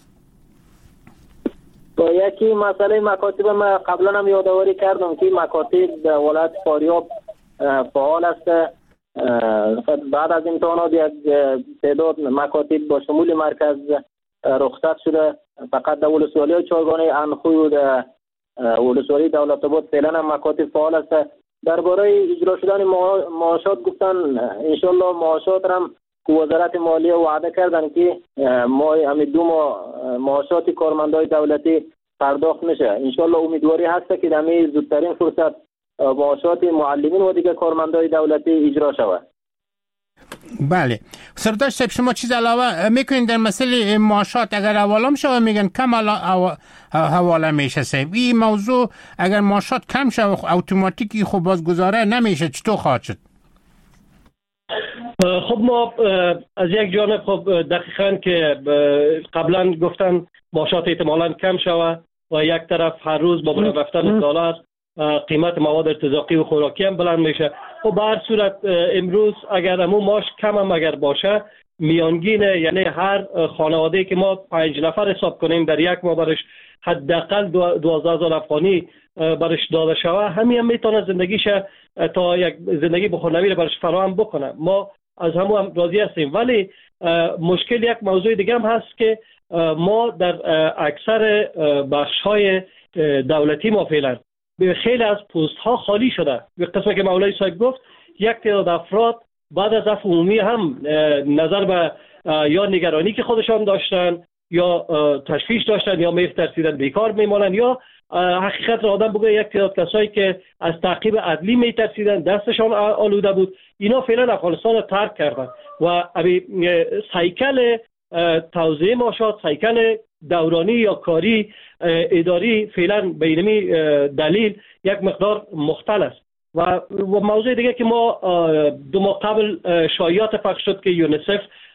با یکی مسئله مکاتب ما قبلا هم یادآوری کردم که مکاتب در ولایت فاریاب فعال است. بعد از امتحانات یک تعداد مکاتب با شمول مرکز رخصت شده، فقط در ولسوالی چهارگانه انخوی و در ولسوالی دولت آباد فعلا هم مکاتب فعال است. درباره اجرا شدن معاشات گفتن انشالله معاشات هم وزارت مالیه وعده کردن که ما همین دو ماه معاشات کارمندای دولتی پرداخت میشه. انشالله امیدواری هست که در زودترین فرصت معاشات معلمین و دیگر کارمندای دولتی اجرا شود. بله سردار صاحب، شما چیز علاوه میکنین در مسئله معاشات؟ اگر حواله میشه میگن کم حواله میشه صاحب، این موضوع اگر معاشات کم شه اتوماتیکی خب بازگذاره نمیشه، چطور خواهد شد؟ خب ما از یک جانب خب دقیقاً که قبلا گفتن معاشات احتمالاً کم شوه و یک طرف هر روز با بالا رفتن دلار قیمت مواد ارتزاقی و خوراکی هم بلند میشه. خب به هر صورت امروز اگر همون ماش کم هم اگر باشه، میانگین یعنی هر خانواده که ما پنج نفر حساب کنیم در یک ماه برش حداقل دوازده هزار افغانی برش داده شوه، همین هم میتونه زندگیش تا یک زندگی بخورنوی برش فراهم بکنه. ما از همون هم راضی هستیم، ولی مشکل یک موضوع دیگه هم هست که ما در اکثر بخش‌های دولتی ما فعلا خیلی از پست ها خالی شده. به قسمتی که مولوی صاحب گفت، یک تعداد افراد بعد از عفو عمومی هم نظر به یا نگرانی که خودشان داشتن یا تشویش داشتن یا میترسیدن بیکار میمانن، یا حقیقت را آدم بگه یک تعداد کسایی که از تعقیب عدلی میترسیدن دستشان آلوده بود، اینا فعلا افغانستان را ترک کردن و سیکل توزیع معاشات، سیکل دورانی یا کاری اداری فعلا به اینمی دلیل یک مقدار مختل است. و موضوع دیگه که ما دو ماه قبل شایعات پخش شد که یونیسف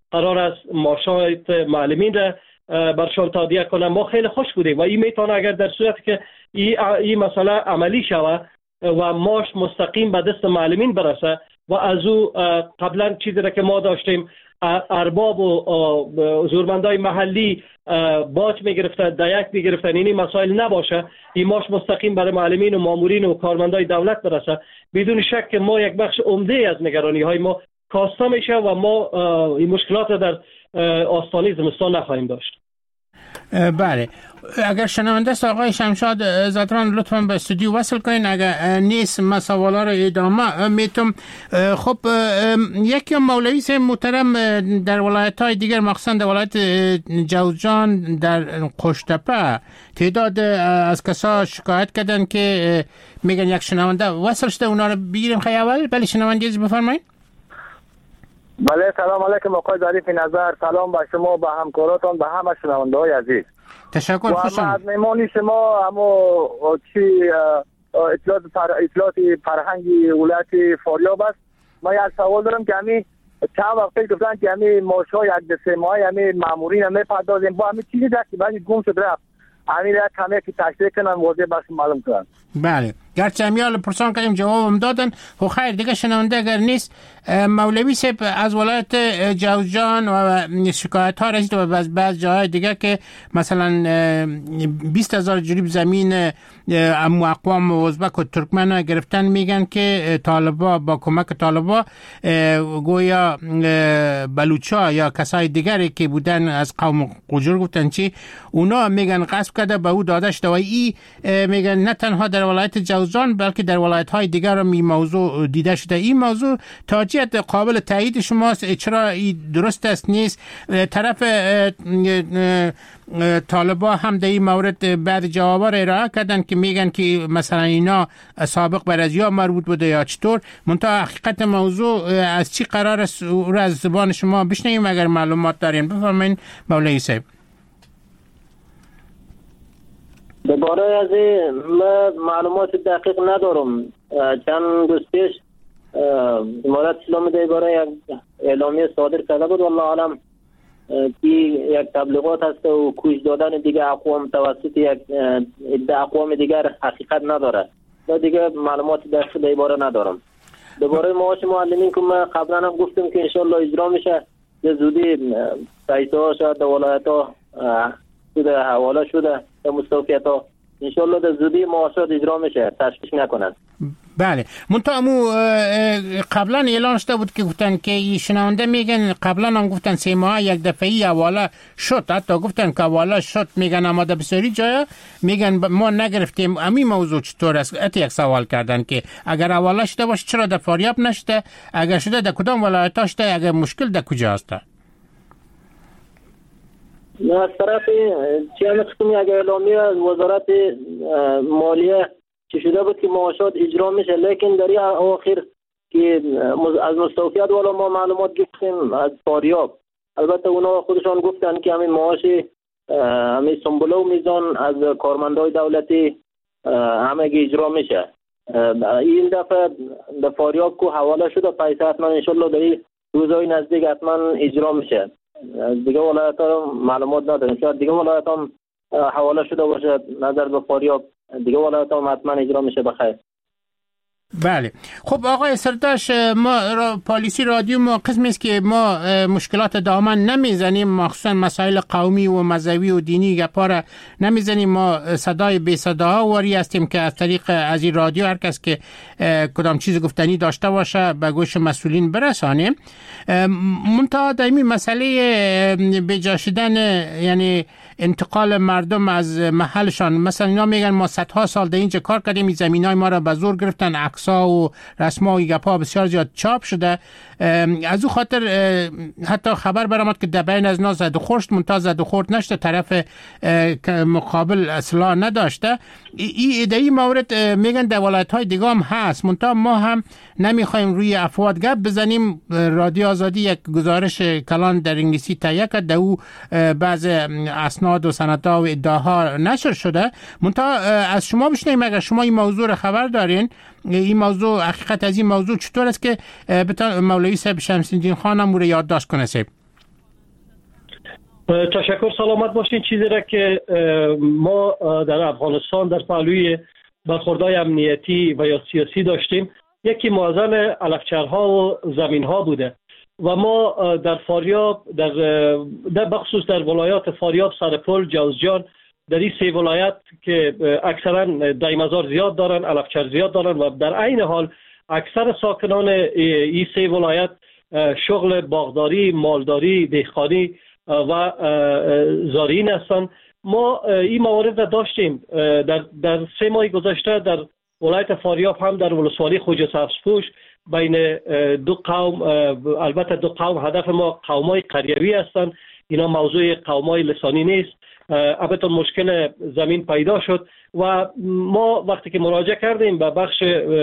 قرار است معاشات معلمین را برشان تادیه کنه. ما خیلی خوش بودیم و این میتونه اگر در صورتی که این مسئله عملی شود و معاش مستقیم به دست معلمین برسه و از او قبلا چیزی را که ما داشتیم ارباب و زورمندای محلی باج میگرفتن، دیک میگرفتن، اینی مسائل نباشه، این معاش مستقیم برای معلمین و مامورین و کارمندای دولت برسه، بدون شک که ما یک بخش عمده از نگرانی های ما کاسته میشه و ما این مشکلات در آستانه زمستان نخواهیم داشت. بله، اگر شنونده است آقای شمشاد زادران لطفاً به استودیو وصل کنین. اگر نیست ما سوالا رو ادامه میتونم. خب یکی مولوی صاحب محترم در ولایت های دیگر مخصوصا در ولایت جوزجان در قشتپه تعداد از کسا شکایت کردن که میگن یک شنونده وصل شده، اونا رو بگیریم خیلی اول. بله شنونده از بفرمایید. بله سلام علیکم آقای ظریف نظر، سلام به شما، به همکاراتان، به همه شنونده های عزیز. تشکر. خوشم. و از میمانی شما اما چی اطلاعات پر... اطلاعات فرهنگی ولایت فاریاب است. ما یک سوال دارم که همین چند وقت گفتن که همین معاش‌های یک دسته ما همین مامورین هم میپردازیم، با همین چیزی دست که بعضی گم شد رفت، همین را کمی که تشریح کنن واضح بس معلوم کنن. بله، گرچه همیال پرسان کردیم جوابم دادن. خب خیر دیگه شنونده اگر نیست، مولوی صاحب از ولایت جوزجان و شکایت ها رسید و از بعض جاهای دیگه که مثلا بیست هزار جریب زمین اقوام ازبک و ترکمن گرفتن، میگن که طالبا با کمک طالبا گویا بلوچا یا کسای دیگری که بودن از قوم قجر گفتن چی اونا میگن غصب کرده به او داده شده و ای میگن نه تنها در ولایت جوزجان بلکه در ولایت های دیگر هم این موضوع دیده شده. این موضوع تاجیت قابل تایید شماست؟ چرا درست است نیست؟ طرف طالبا هم در این مورد بعد جوابا را ارائه کردن که میگن که مثلا اینا سابق بر از یا مربوط بوده یا چطور. منتها حقیقت موضوع از چی قرار است او را از زبان شما بشنویم اگر معلومات دارین. بفرمایید مولوی صاحب. درباره از من معلومات دقیق ندارم. چند روز پیش امارت اسلامی درباره یک اعلامیه صادر کرده بود، والله عالم که یک تبلیغات هست و کوش دادن دیگه اقوام توسط یک عده اقوام دیگر حقیقت نداره و دیگه معلومات دقیق درباره ندارم. درباره معاش معلمین که من قبلا هم گفتم که انشالله اجرا میشه، به زودی پیسه ها شاید ولایت ها شده حواله شده به مستوفیت ها، انشالله در زودی معاشات اجرا میشه، تشویش نکنن. بله، منتها امو قبلا اعلان شده بود که گفتن که شنونده میگن قبلا هم گفتن سه ماه یک دفعی حواله شد، حتی گفتن که حواله شد، میگن آماده بسیاری جایا میگن ما نگرفتیم. امی موضوع چطور است؟ ات یک سوال کردن که اگر حواله شده باشه چرا در فاریاب نشده؟ اگر شده در کدام ولایت شده؟ اگر مشکل در کجا است؟ از طرف چند قسمی اگر اعلامیه از وزارت مالیه چی شده بود که معاشات اجرا میشه، لیکن در این آخر که از مستوفیت والا ما معلومات گرفتیم از فاریاب، البته اونا خودشان گفتن که همین معاش همین سنبوله و میزان از کارمندای دولتی همه اجرا میشه. این دفعه در فاریاب کو حواله شده پیسه، حتما انشالله در این روزهای نزدیک حتما اجرا میشه. دیگه ولایت ها معلومات نداریم، شاید دیگه ولایت ها حواله شده باشه نظر به فاریاب، دیگه ولایت ها حتما اجرا میشه بخیر. بله خب آقای سرداش، ما را پالیسی رادیو ما قسمی است که ما مشکلات دامن نمیزنیم، مخصوصا مسائل قومی و مذهبی و دینی گپا را نمیزنیم. ما صدای بی صداها واری هستیم که از طریق از این رادیو هر کس که کدام چیز گفتنی داشته باشه به گوش مسئولین برسانیم. منتها دائمی مسئله بجا شدن یعنی انتقال مردم از محلشان، مثلا اینا میگن ما صدها سال در اینجا کار کردیم، این زمینای ما را به زور گرفتن، عکس‌ها و رسم‌ها و گپ‌ها بسیار زیاد چاپ شده. از او خاطر حتی خبر برآمد که در بین از اینا زد و خورد، منتها زد و خورد نشده، طرف مقابل اصلاح نداشته. این ایده مورد میگن در ولایت‌های دیگه هم هست، منتها ما هم نمیخوایم روی افواد گپ بزنیم. رادیو آزادی یک گزارش کلان در انگلیسی تهیه کرد، در او بعض اسناد و سندها و ادعاها نشر شده. منتها از شما بشنویم اگر شما این موضوع رو خبر دارین، این موضوع حقیقت از این موضوع چطور است که بتون مولوی صاحب شمس الدین خان هم رو یادداشت کنه. صاحب تشکر، سلامت باشین. چیزی را که ما در افغانستان در پهلوی برخوردهای امنیتی و یا سیاسی داشتیم، یکی معضل علفچرها و زمینها بوده و ما در فاریاب در در بخصوص در ولایات فاریاب، سرپل، جوزجان، در این سه ولایت که اکثرا دایمزار زیاد دارن، علفچر زیاد دارن و در عین حال اکثر ساکنان این سه ولایت شغل باغداری، مالداری، دهقانی و زارعین هستند. ما این موارد را داشتیم در در سه ماه گذشته در ولایت فاریاب هم در ولسوالی خوجه سبزپوش بین دو قوم، البته دو قوم، هدف ما قومای قریوی هستند، اینا موضوع قومای لسانی نیست. البته مشکل زمین پیدا شد و ما وقتی که مراجعه کردیم به بخش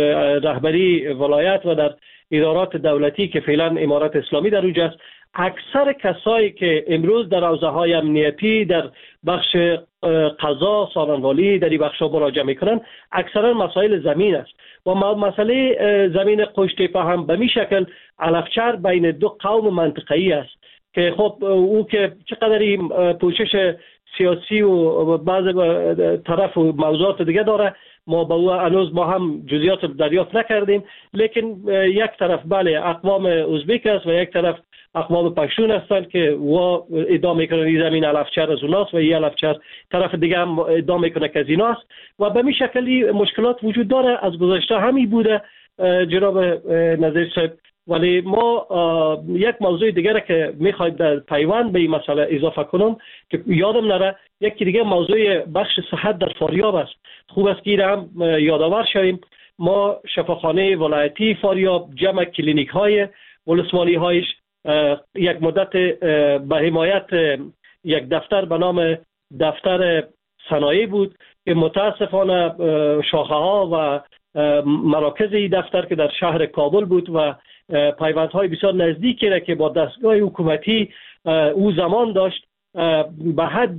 رهبری ولایت و در ادارات دولتی که فعلا امارت اسلامی در اونجا است، اکثر کسایی که امروز در حوزه های امنیتی در بخش قضا، سالنوالی در این بخش مراجعه میکنن، اکثرا مسائل زمین است و مسئله زمین قشتیپه هم به می شکل علفچر بین دو قوم منطقه‌ای است که خب او که چقدر پوشش سیاسی و بعض طرف و موضوعات دیگه داره، ما با او هنوز ما هم جزئیات دریافت نکردیم، لیکن یک طرف بله اقوام ازبک است و یک طرف اقوام پشتون هستند که و ادعا میکنن این زمین علفچر از اوناست و این علفچر طرف دیگه هم ادعا میکنه که از ایناست و به می شکلی مشکلات وجود داره. از گذشته همی بوده جناب نظیر صاحب، ولی ما یک موضوع دیگر که میخواید در پیوند به این مسئله اضافه کنم که یادم نره، یکی دیگه موضوع بخش صحت در فاریاب است. خوب است که هم یادآور شویم. ما شفاخانه ولایتی فاریاب جمع کلینیک های ولسوالی هایش یک مدت به حمایت یک دفتر به نام دفتر صنایع بود که متاسفانه شاخه ها و مراکز این دفتر که در شهر کابل بود و پیوندهای بسیار نزدیکی را که با دستگاه حکومتی او زمان داشت به حد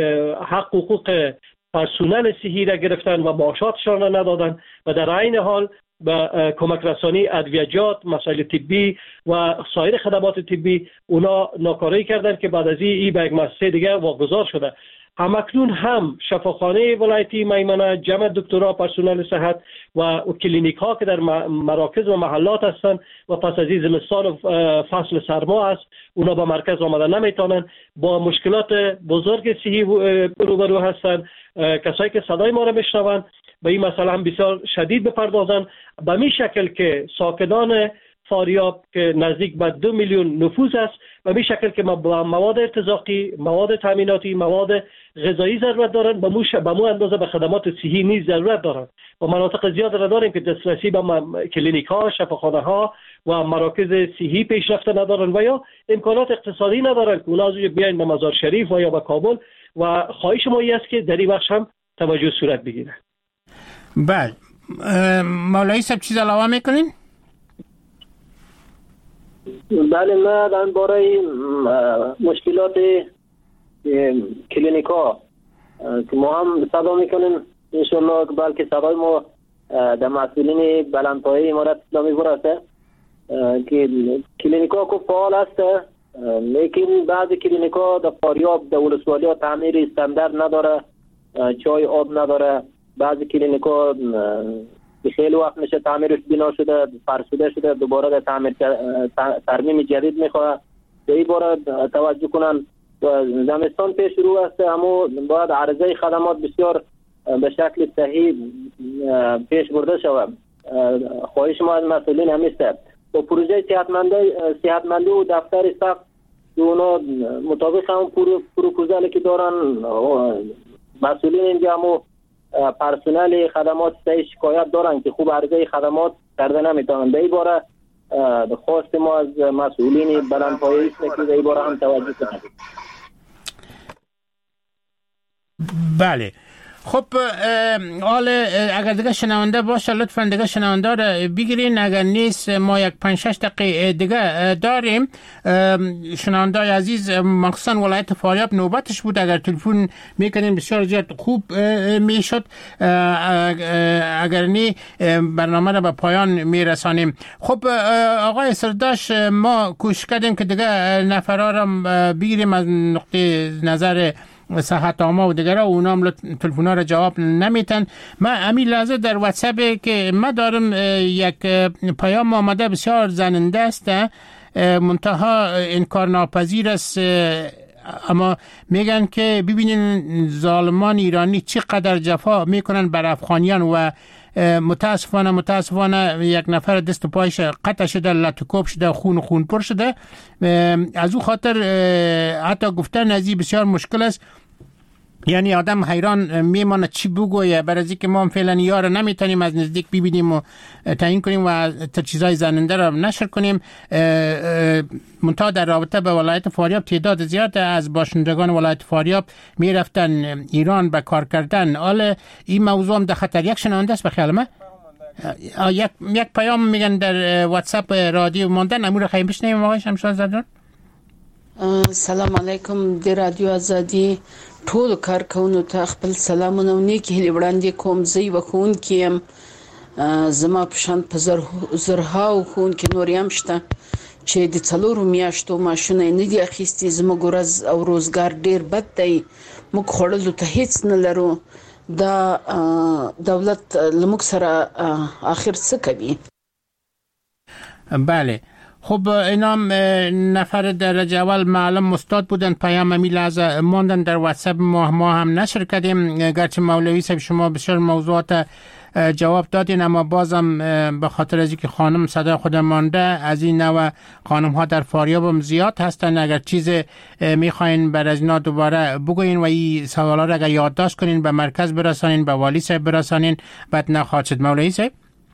حق و حقوق پرسونل صحی را گرفتن و معاشاتشان را ندادن و در عین حال به کمک رسانی ادویجات، مسائل طبی و سایر خدمات طبی اونا ناکاری کردن که بعد از این به یک مؤسسه دیگه واگذار شده. همکنون هم شفاخانه ولایتی میمنه جمع دکترها، پرسونل صحت و کلینیک ها که در مراکز و محلات هستند و پس از این زمستان و فصل سرما است اونا به مرکز آمدن نمیتونن، با مشکلات بزرگ صحی روبرو هستند. کسایی که صدای ما را میشنوند به این مسئله هم بسیار شدید بپردازند به می شکل که ساکنان فاریاب که نزدیک به دو میلیون نفوس است و به شکل که مواد ارتزاقی، مواد تامیناتی، مواد غذایی ضرورت دارند، به مو اندازه به خدمات صحی نیز ضرورت دارند و مناطق زیاد را داریم که دسترسی به کلینیک ها، شفاخانه ها و مراکز صحی پیشرفته ندارند و یا امکانات اقتصادی ندارند که اونا از بیاین به مزار شریف و یا به کابل و خواهش ما این است که در این بخش هم توجه صورت بگیره. بله مولایی صاحب چیز علاوه میکنین؟ بله، ما در باره مشکلات کلینیک ها که ما هم صدا میکنیم انشالله بلکه صدای ما در مسئولین بلندپایه امارت اسلامی برسه که کلینیک ها خوب فعال است، لیکن بعضی کلینیک ها در فاریاب در ولسوالی ها تعمیر استاندارد نداره، چای آب نداره. بعضی کلینیک ها خیلی وقت میشه تعمیرش بنا شده، فرسوده شده، دوباره در تعمیر ترمیم جدید میخواه. به این باره توجه کنن و زمستان پیش رو است، اما باید عرضه خدمات بسیار به شکل صحیح پیش برده شود. خواهش ما از مسئولین همیست با پروژه صحتمندی و دفتر سخت که اونا مطابق هم پروپوزالی که دارن مسئولین اینجا همو پرسونل خدمات صحیح شکایت دارن که خوب عرضه خدمات کرده نمیتونن. به این باره خواست ما از مسئولین بلندپایه است که به این باره هم توجه کنند. بله خب حال اگر دیگه شنونده باشه لطفا دیگه شنونده رو بگیرین، اگر نیست ما یک پنج شش دقیقه دیگه داریم. شنونده عزیز مخصوصا ولایت فاریاب نوبتش بود، اگر تلفن میکنین بسیار زیاد خوب میشد، اگر نی برنامه رو به پایان میرسانیم. خب آقای سرداش ما کوشش کردیم که دیگه نفرها رو بگیریم از نقطه نظر صحت عامه و دیگره، اونا هم تلفن‌ها را جواب نمیتن. من همین لحظه در واتساپ که ما دارم یک پیام آمده بسیار زننده است، منتها انکار ناپذیر است، اما میگن که ببینین ظالمان ایرانی چقدر جفا میکنن بر افغانیان و متاسفانه متاسفانه یک نفر دست و پایش قطع شده، لطکوب شده، خون خون پر شده. از او خاطر حتی گفتن ازی بسیار مشکل است، یعنی آدم حیران میمانه چی بگویه، برای اینکه ما فعلا یار نمیتونیم از نزدیک ببینیم و تعیین کنیم و تا چیزای زننده را نشر کنیم. منتها در رابطه به ولایت فاریاب تعداد زیاد از باشندگان ولایت فاریاب میرفتن ایران به کار کردن. حالا این موضوع هم در خطر. یک شنونده است بخیال من یک یک پیام میگن در واتساپ رادیو ماندن، امور خیلی بشنویم آقای شمشاد زدان. سلام علیکم د رادیو آزادی ټول کارکونو ته خپل سلامونه او نیک هیلې وړاندې کوم. زه یوه ښوونکې یم، زما په شان په زرهاو ښوونکي نور هم شته چې د څلورو میاشتو معاشونه یې نه دي اخیستي. زموږ ورځ او روزګار ډېر بد دی، موږ خوړلو ته هیڅ نه لرو. دا دولت له موږ سره آخر څه کوي؟ بله خب اینام نفر درجه اول معلم استاد بودن، پیام امی لحظه ماندن در واتساپ ما ما هم نشر کردیم. گرچه مولوی صاحب شما بسیار موضوعات جواب دادین، اما بازم به خاطر از اینکه خانم صدا خود مانده، از این نوع خانم ها در فاریاب هم زیاد هستن، اگر چیز میخواین بر از اینا دوباره بگوین و این سوالا را اگر یادداشت کنین به مرکز برسانین، به والی صاحب برسانین، بعد نخواهد شد. مولوی صاحب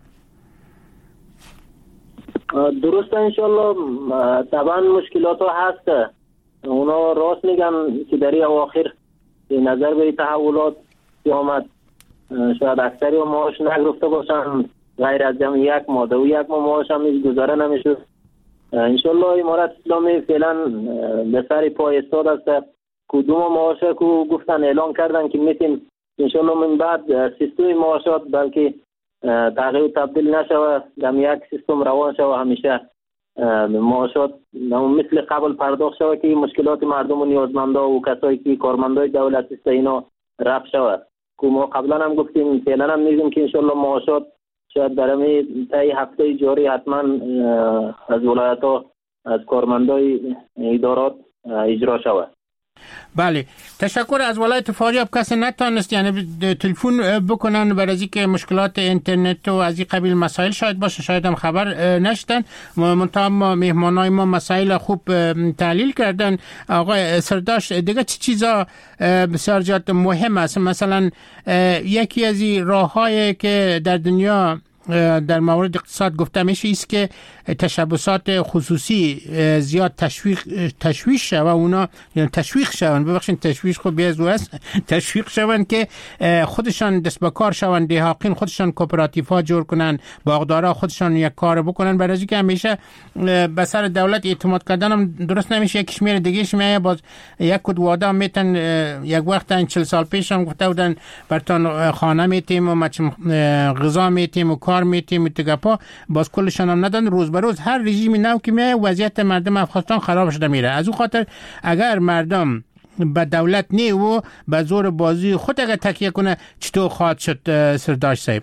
درست انشالله. طبعا مشکلات ها هست، اونا راست میگن که در این اواخر نظر به تحولات که آمد شاید اکثری معاش نگرفته باشن، غیر از جمع یک ماده و یک ماه معاش هم گذاره نمیشد. انشالله امارت اسلامی فعلا به سر پای استاد است. کدوم معاش که گفتن اعلان کردن که میتیم انشالله من بعد سیستم معاشات بلکه تغییر تبدیل نشود، در یک سیستم روان شود، همیشه معاشات مثل قبل پرداخت شود که مشکلات مردم و نیازمندا و کسایی که کارمندای دولت است اینا رفع شود. که ما قبلا هم گفتیم فعلا هم میگیم که انشالله معاشات شاید در همین طی هفته جاری حتما از ولایت ها از کارمندای ادارات اجرا شود. بله تشکر. از ولایت فاریاب کسی نتانست یعنی تلفن بکنن برای اینکه مشکلات اینترنت و از این قبیل مسائل شاید باشه، شاید هم خبر نشدن. منتها ما مهمانای ما مسائل خوب تحلیل کردن. آقای سرداش دیگه چه چیزا بسیار زیاد مهم است؟ مثلا یکی از این راه‌هایی که در دنیا در مورد اقتصاد گفته میشه است که تشبثات خصوصی زیاد تشویق تشویق شوند، اونا یعنی تشویق شوند، ببخشید تشویق خب بیازو است، تشویق شوند که خودشان دست به کار شوند، دهاقین خودشان کوپراتیف ها جور کنن، باغدارا خودشان یک کار بکنن. برای اینکه همیشه به سر دولت اعتماد کردن هم درست نمیشه. یک شمیر دیگهش میایه باز یک کد وادا میتن یک وقت این چهل سال پیش هم گفته بودن برتون خانه میتیم و غذا میتیم و کار میتیم تگپا، باز کلشان هم ندن. روز به روز هر رژیم نو که میایه وضعیت مردم افغانستان خراب شده میره. از اون خاطر اگر مردم به دولت نی و به زور بازی خود اگر تکیه کنه چطور خواهد شد؟ سرداش صاحب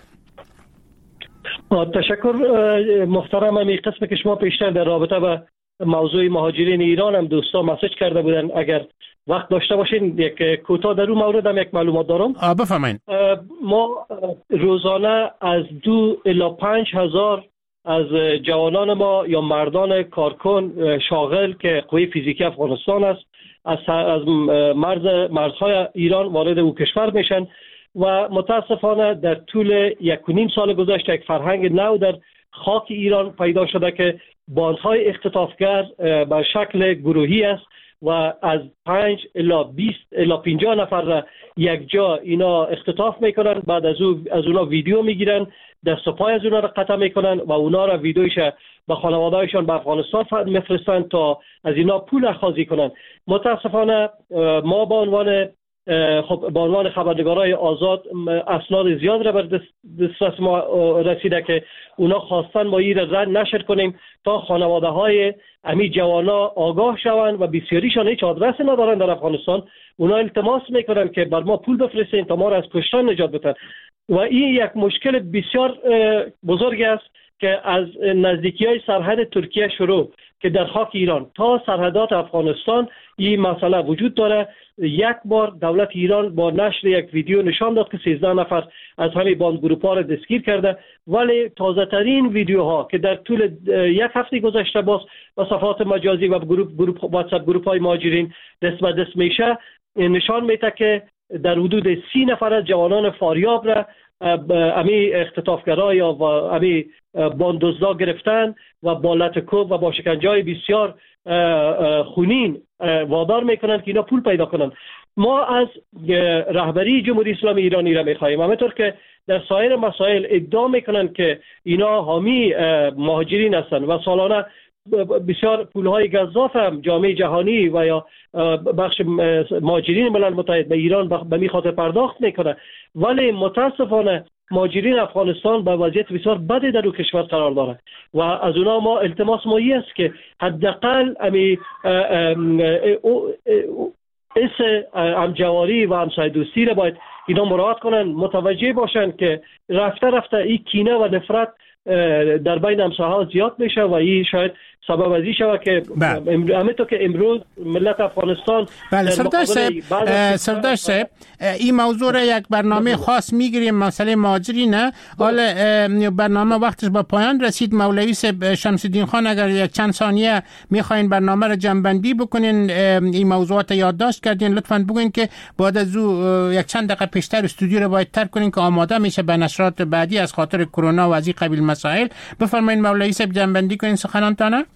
تشکر محترم. این قسم که شما پیشتر در رابطه با موضوع مهاجرین ایران هم دوستا مسیج کرده بودن، اگر وقت داشته باشین یک کوتاه در اون مورد هم یک معلومات دارم. بفرمایید. ما روزانه از دو الی پنج هزار از جوانان ما یا مردان کارکن شاغل که قوه فیزیکی افغانستان است از از مرز مرزهای ایران وارد او کشور میشن و متاسفانه در طول یک و نیم سال گذشته یک فرهنگ نو در خاک ایران پیدا شده که باندهای اختطافگر به شکل گروهی است و از پنج الی بیست الی پنجاه نفر را یک جا اینا اختطاف میکنن، بعد از او از اونا ویدیو میگیرن، دست و پای از اونا را قطع میکنن و اونا را ویدیوش به خانواده‌هایشان به افغانستان میفرستن تا از اینا پول اخاذی کنن. متاسفانه ما به عنوان خب به عنوان خبرنگارای آزاد اسناد زیاد را بر دسترس ما رسیده که اونا خواستن ما این را رد نشر کنیم تا خانواده های امی جوانا آگاه شوند و بسیاریشان هیچ آدرس ندارن در افغانستان. اونا التماس میکنن که بر ما پول بفرستین تا ما را از کشتن نجات بدن و این یک مشکل بسیار بزرگ است که از نزدیکی های سرحد ترکیه شروع که در خاک ایران تا سرحدات افغانستان این مسئله وجود داره. یک بار دولت ایران با نشر یک ویدیو نشان داد که سیزده نفر از همین باند گروپ ها را دستگیر کرده، ولی تازه ترین ویدیوها که در طول یک هفته گذشته باز با صفحات مجازی و گروپ گروپ واتساپ گروپ های مهاجرین دست به دست میشه نشان میده که در حدود سی نفر از جوانان فاریاب را امی اختطافگرا یا امی باندزدا گرفتن و با لطکوب و با شکنجه‌های بسیار خونین وادار میکنن که اینا پول پیدا کنن. ما از رهبری جمهوری اسلامی ایرانی را میخواهیم همونطور که در سایر مسائل ادعا میکنن که اینا حامی مهاجرین هستند و سالانه بسیار پولهای گزاف هم جامعه جهانی و یا بخش مهاجرین ملل متحد به ایران به می خاطر پرداخت میکنه، ولی متاسفانه مهاجرین افغانستان با وضعیت بسیار بدی در او کشور قرار داره و از اونا ما التماس مایی است که حداقل امی اس همجواری و همسایه دوستی را باید اینا مراعات کنن، متوجه باشن که رفته رفته این کینه و نفرت در بین همسایه‌ها زیاد میشه و این شاید سبب از این شود که همینطور که امروز ملت افغانستان بله سردار صاحب سردار صاحب این موضوع را یک برنامه خاص میگیریم مسئله مهاجرین. حالا برنامه وقتش با پایان رسید. مولوی صاحب شمس الدین خان اگر یک چند ثانیه میخواین برنامه را جمع‌بندی بکنین، این موضوعات یادداشت کردین، لطفاً بگوین که بعد از او یک چند دقیقه پیشتر استودیو را باید ترک کنین که آماده میشه به نشرات بعدی از خاطر کرونا و از این قبیل مسائل. بفرمایید مولوی صاحب جمع‌بندی کنین سخنانتان.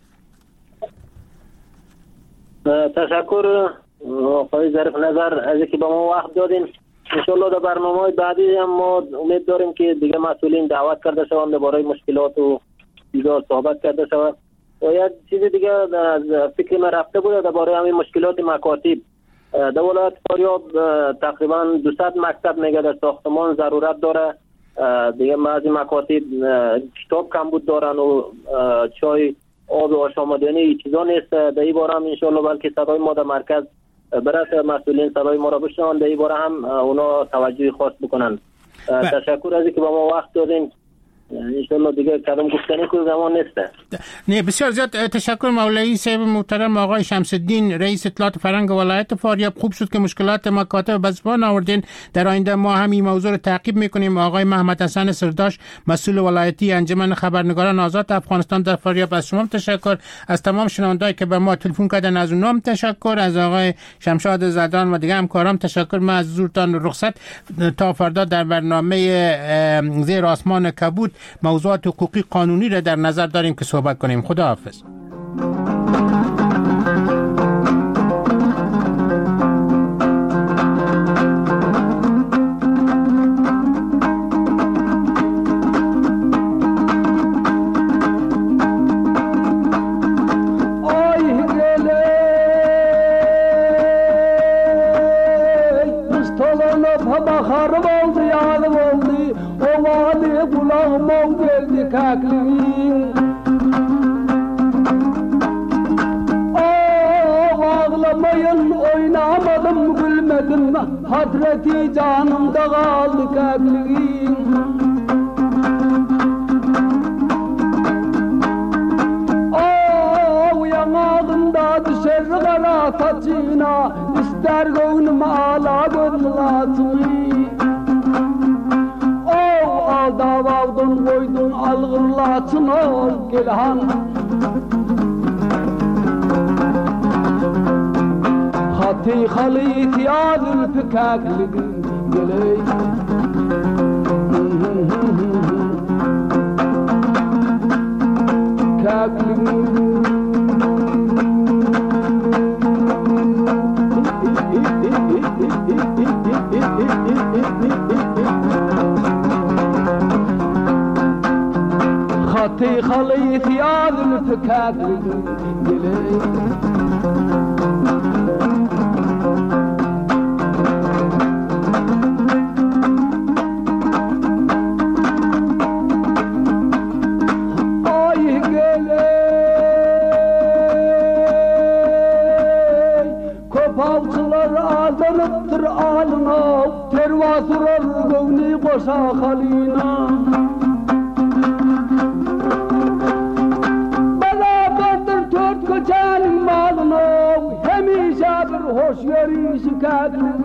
تشکر آقای ظریف نظر از اینکه به ما وقت دادین. انشالله در برنامه‌های بعدی هم ما امید داریم که دیگه مسئولین دعوت کرده شوند درباره مشکلات و چیزا صحبت کرده شود. و یک چیز دیگه از فکر ما رفته بود درباره همین مشکلات مکاتب. در ولایت فاریاب تقریبا دویست مکتب میگه در ساختمان ضرورت داره. دیگه بعضی مکاتب کتاب کمبود دارن و چای آب آشامیدنی این چیزا نیست. در این باره هم انشالله بلکه صدای ما در مرکز برات مسئولین صدای ما را بشنوند، در این باره هم اونا توجه خاص بکنن. تشکر از اینکه با ما وقت دادین. انشالله دیگه کلام گفتنی که زمان نیست. نه بسیار زیاد تشکر مولوی صاحب محترم آقای شمس الدین رئیس اطلاعات فرهنگ ولایت فاریاب. خوب شد که مشکلات مکاتب به زبان آوردین. در آینده ما هم این موضوع رو تعقیب میکنیم. آقای محمد حسن سرداش مسئول ولایتی انجمن خبرنگاران آزاد افغانستان در فاریاب، از شما تشکر. از تمام شنوندهایی که به ما تلفن کردن از اونام تشکر. از آقای شمشاد زدان و دیگه همکارام تشکر. من از حضورتان رخصت تا فردا در برنامه زیر آسمان کبود موضوعات حقوقی قانونی را در نظر داریم که صحبت کنیم. خدا حافظ. Hasreti canımda kaldı kalbim. Oh yanağında düşer kara saçına, ister gönlüm ağla gönlatsın. Oh alda vardın koydun algırlatsın ol gelhan. خطي خليت يا ذلفكاك لقلي كاك تي خلي ثياب الفكاك Aldanıptır alına terva surar gövni koşa halina Beraberdir tört köçenin malına Hemişe bir hoş yeri şikayetli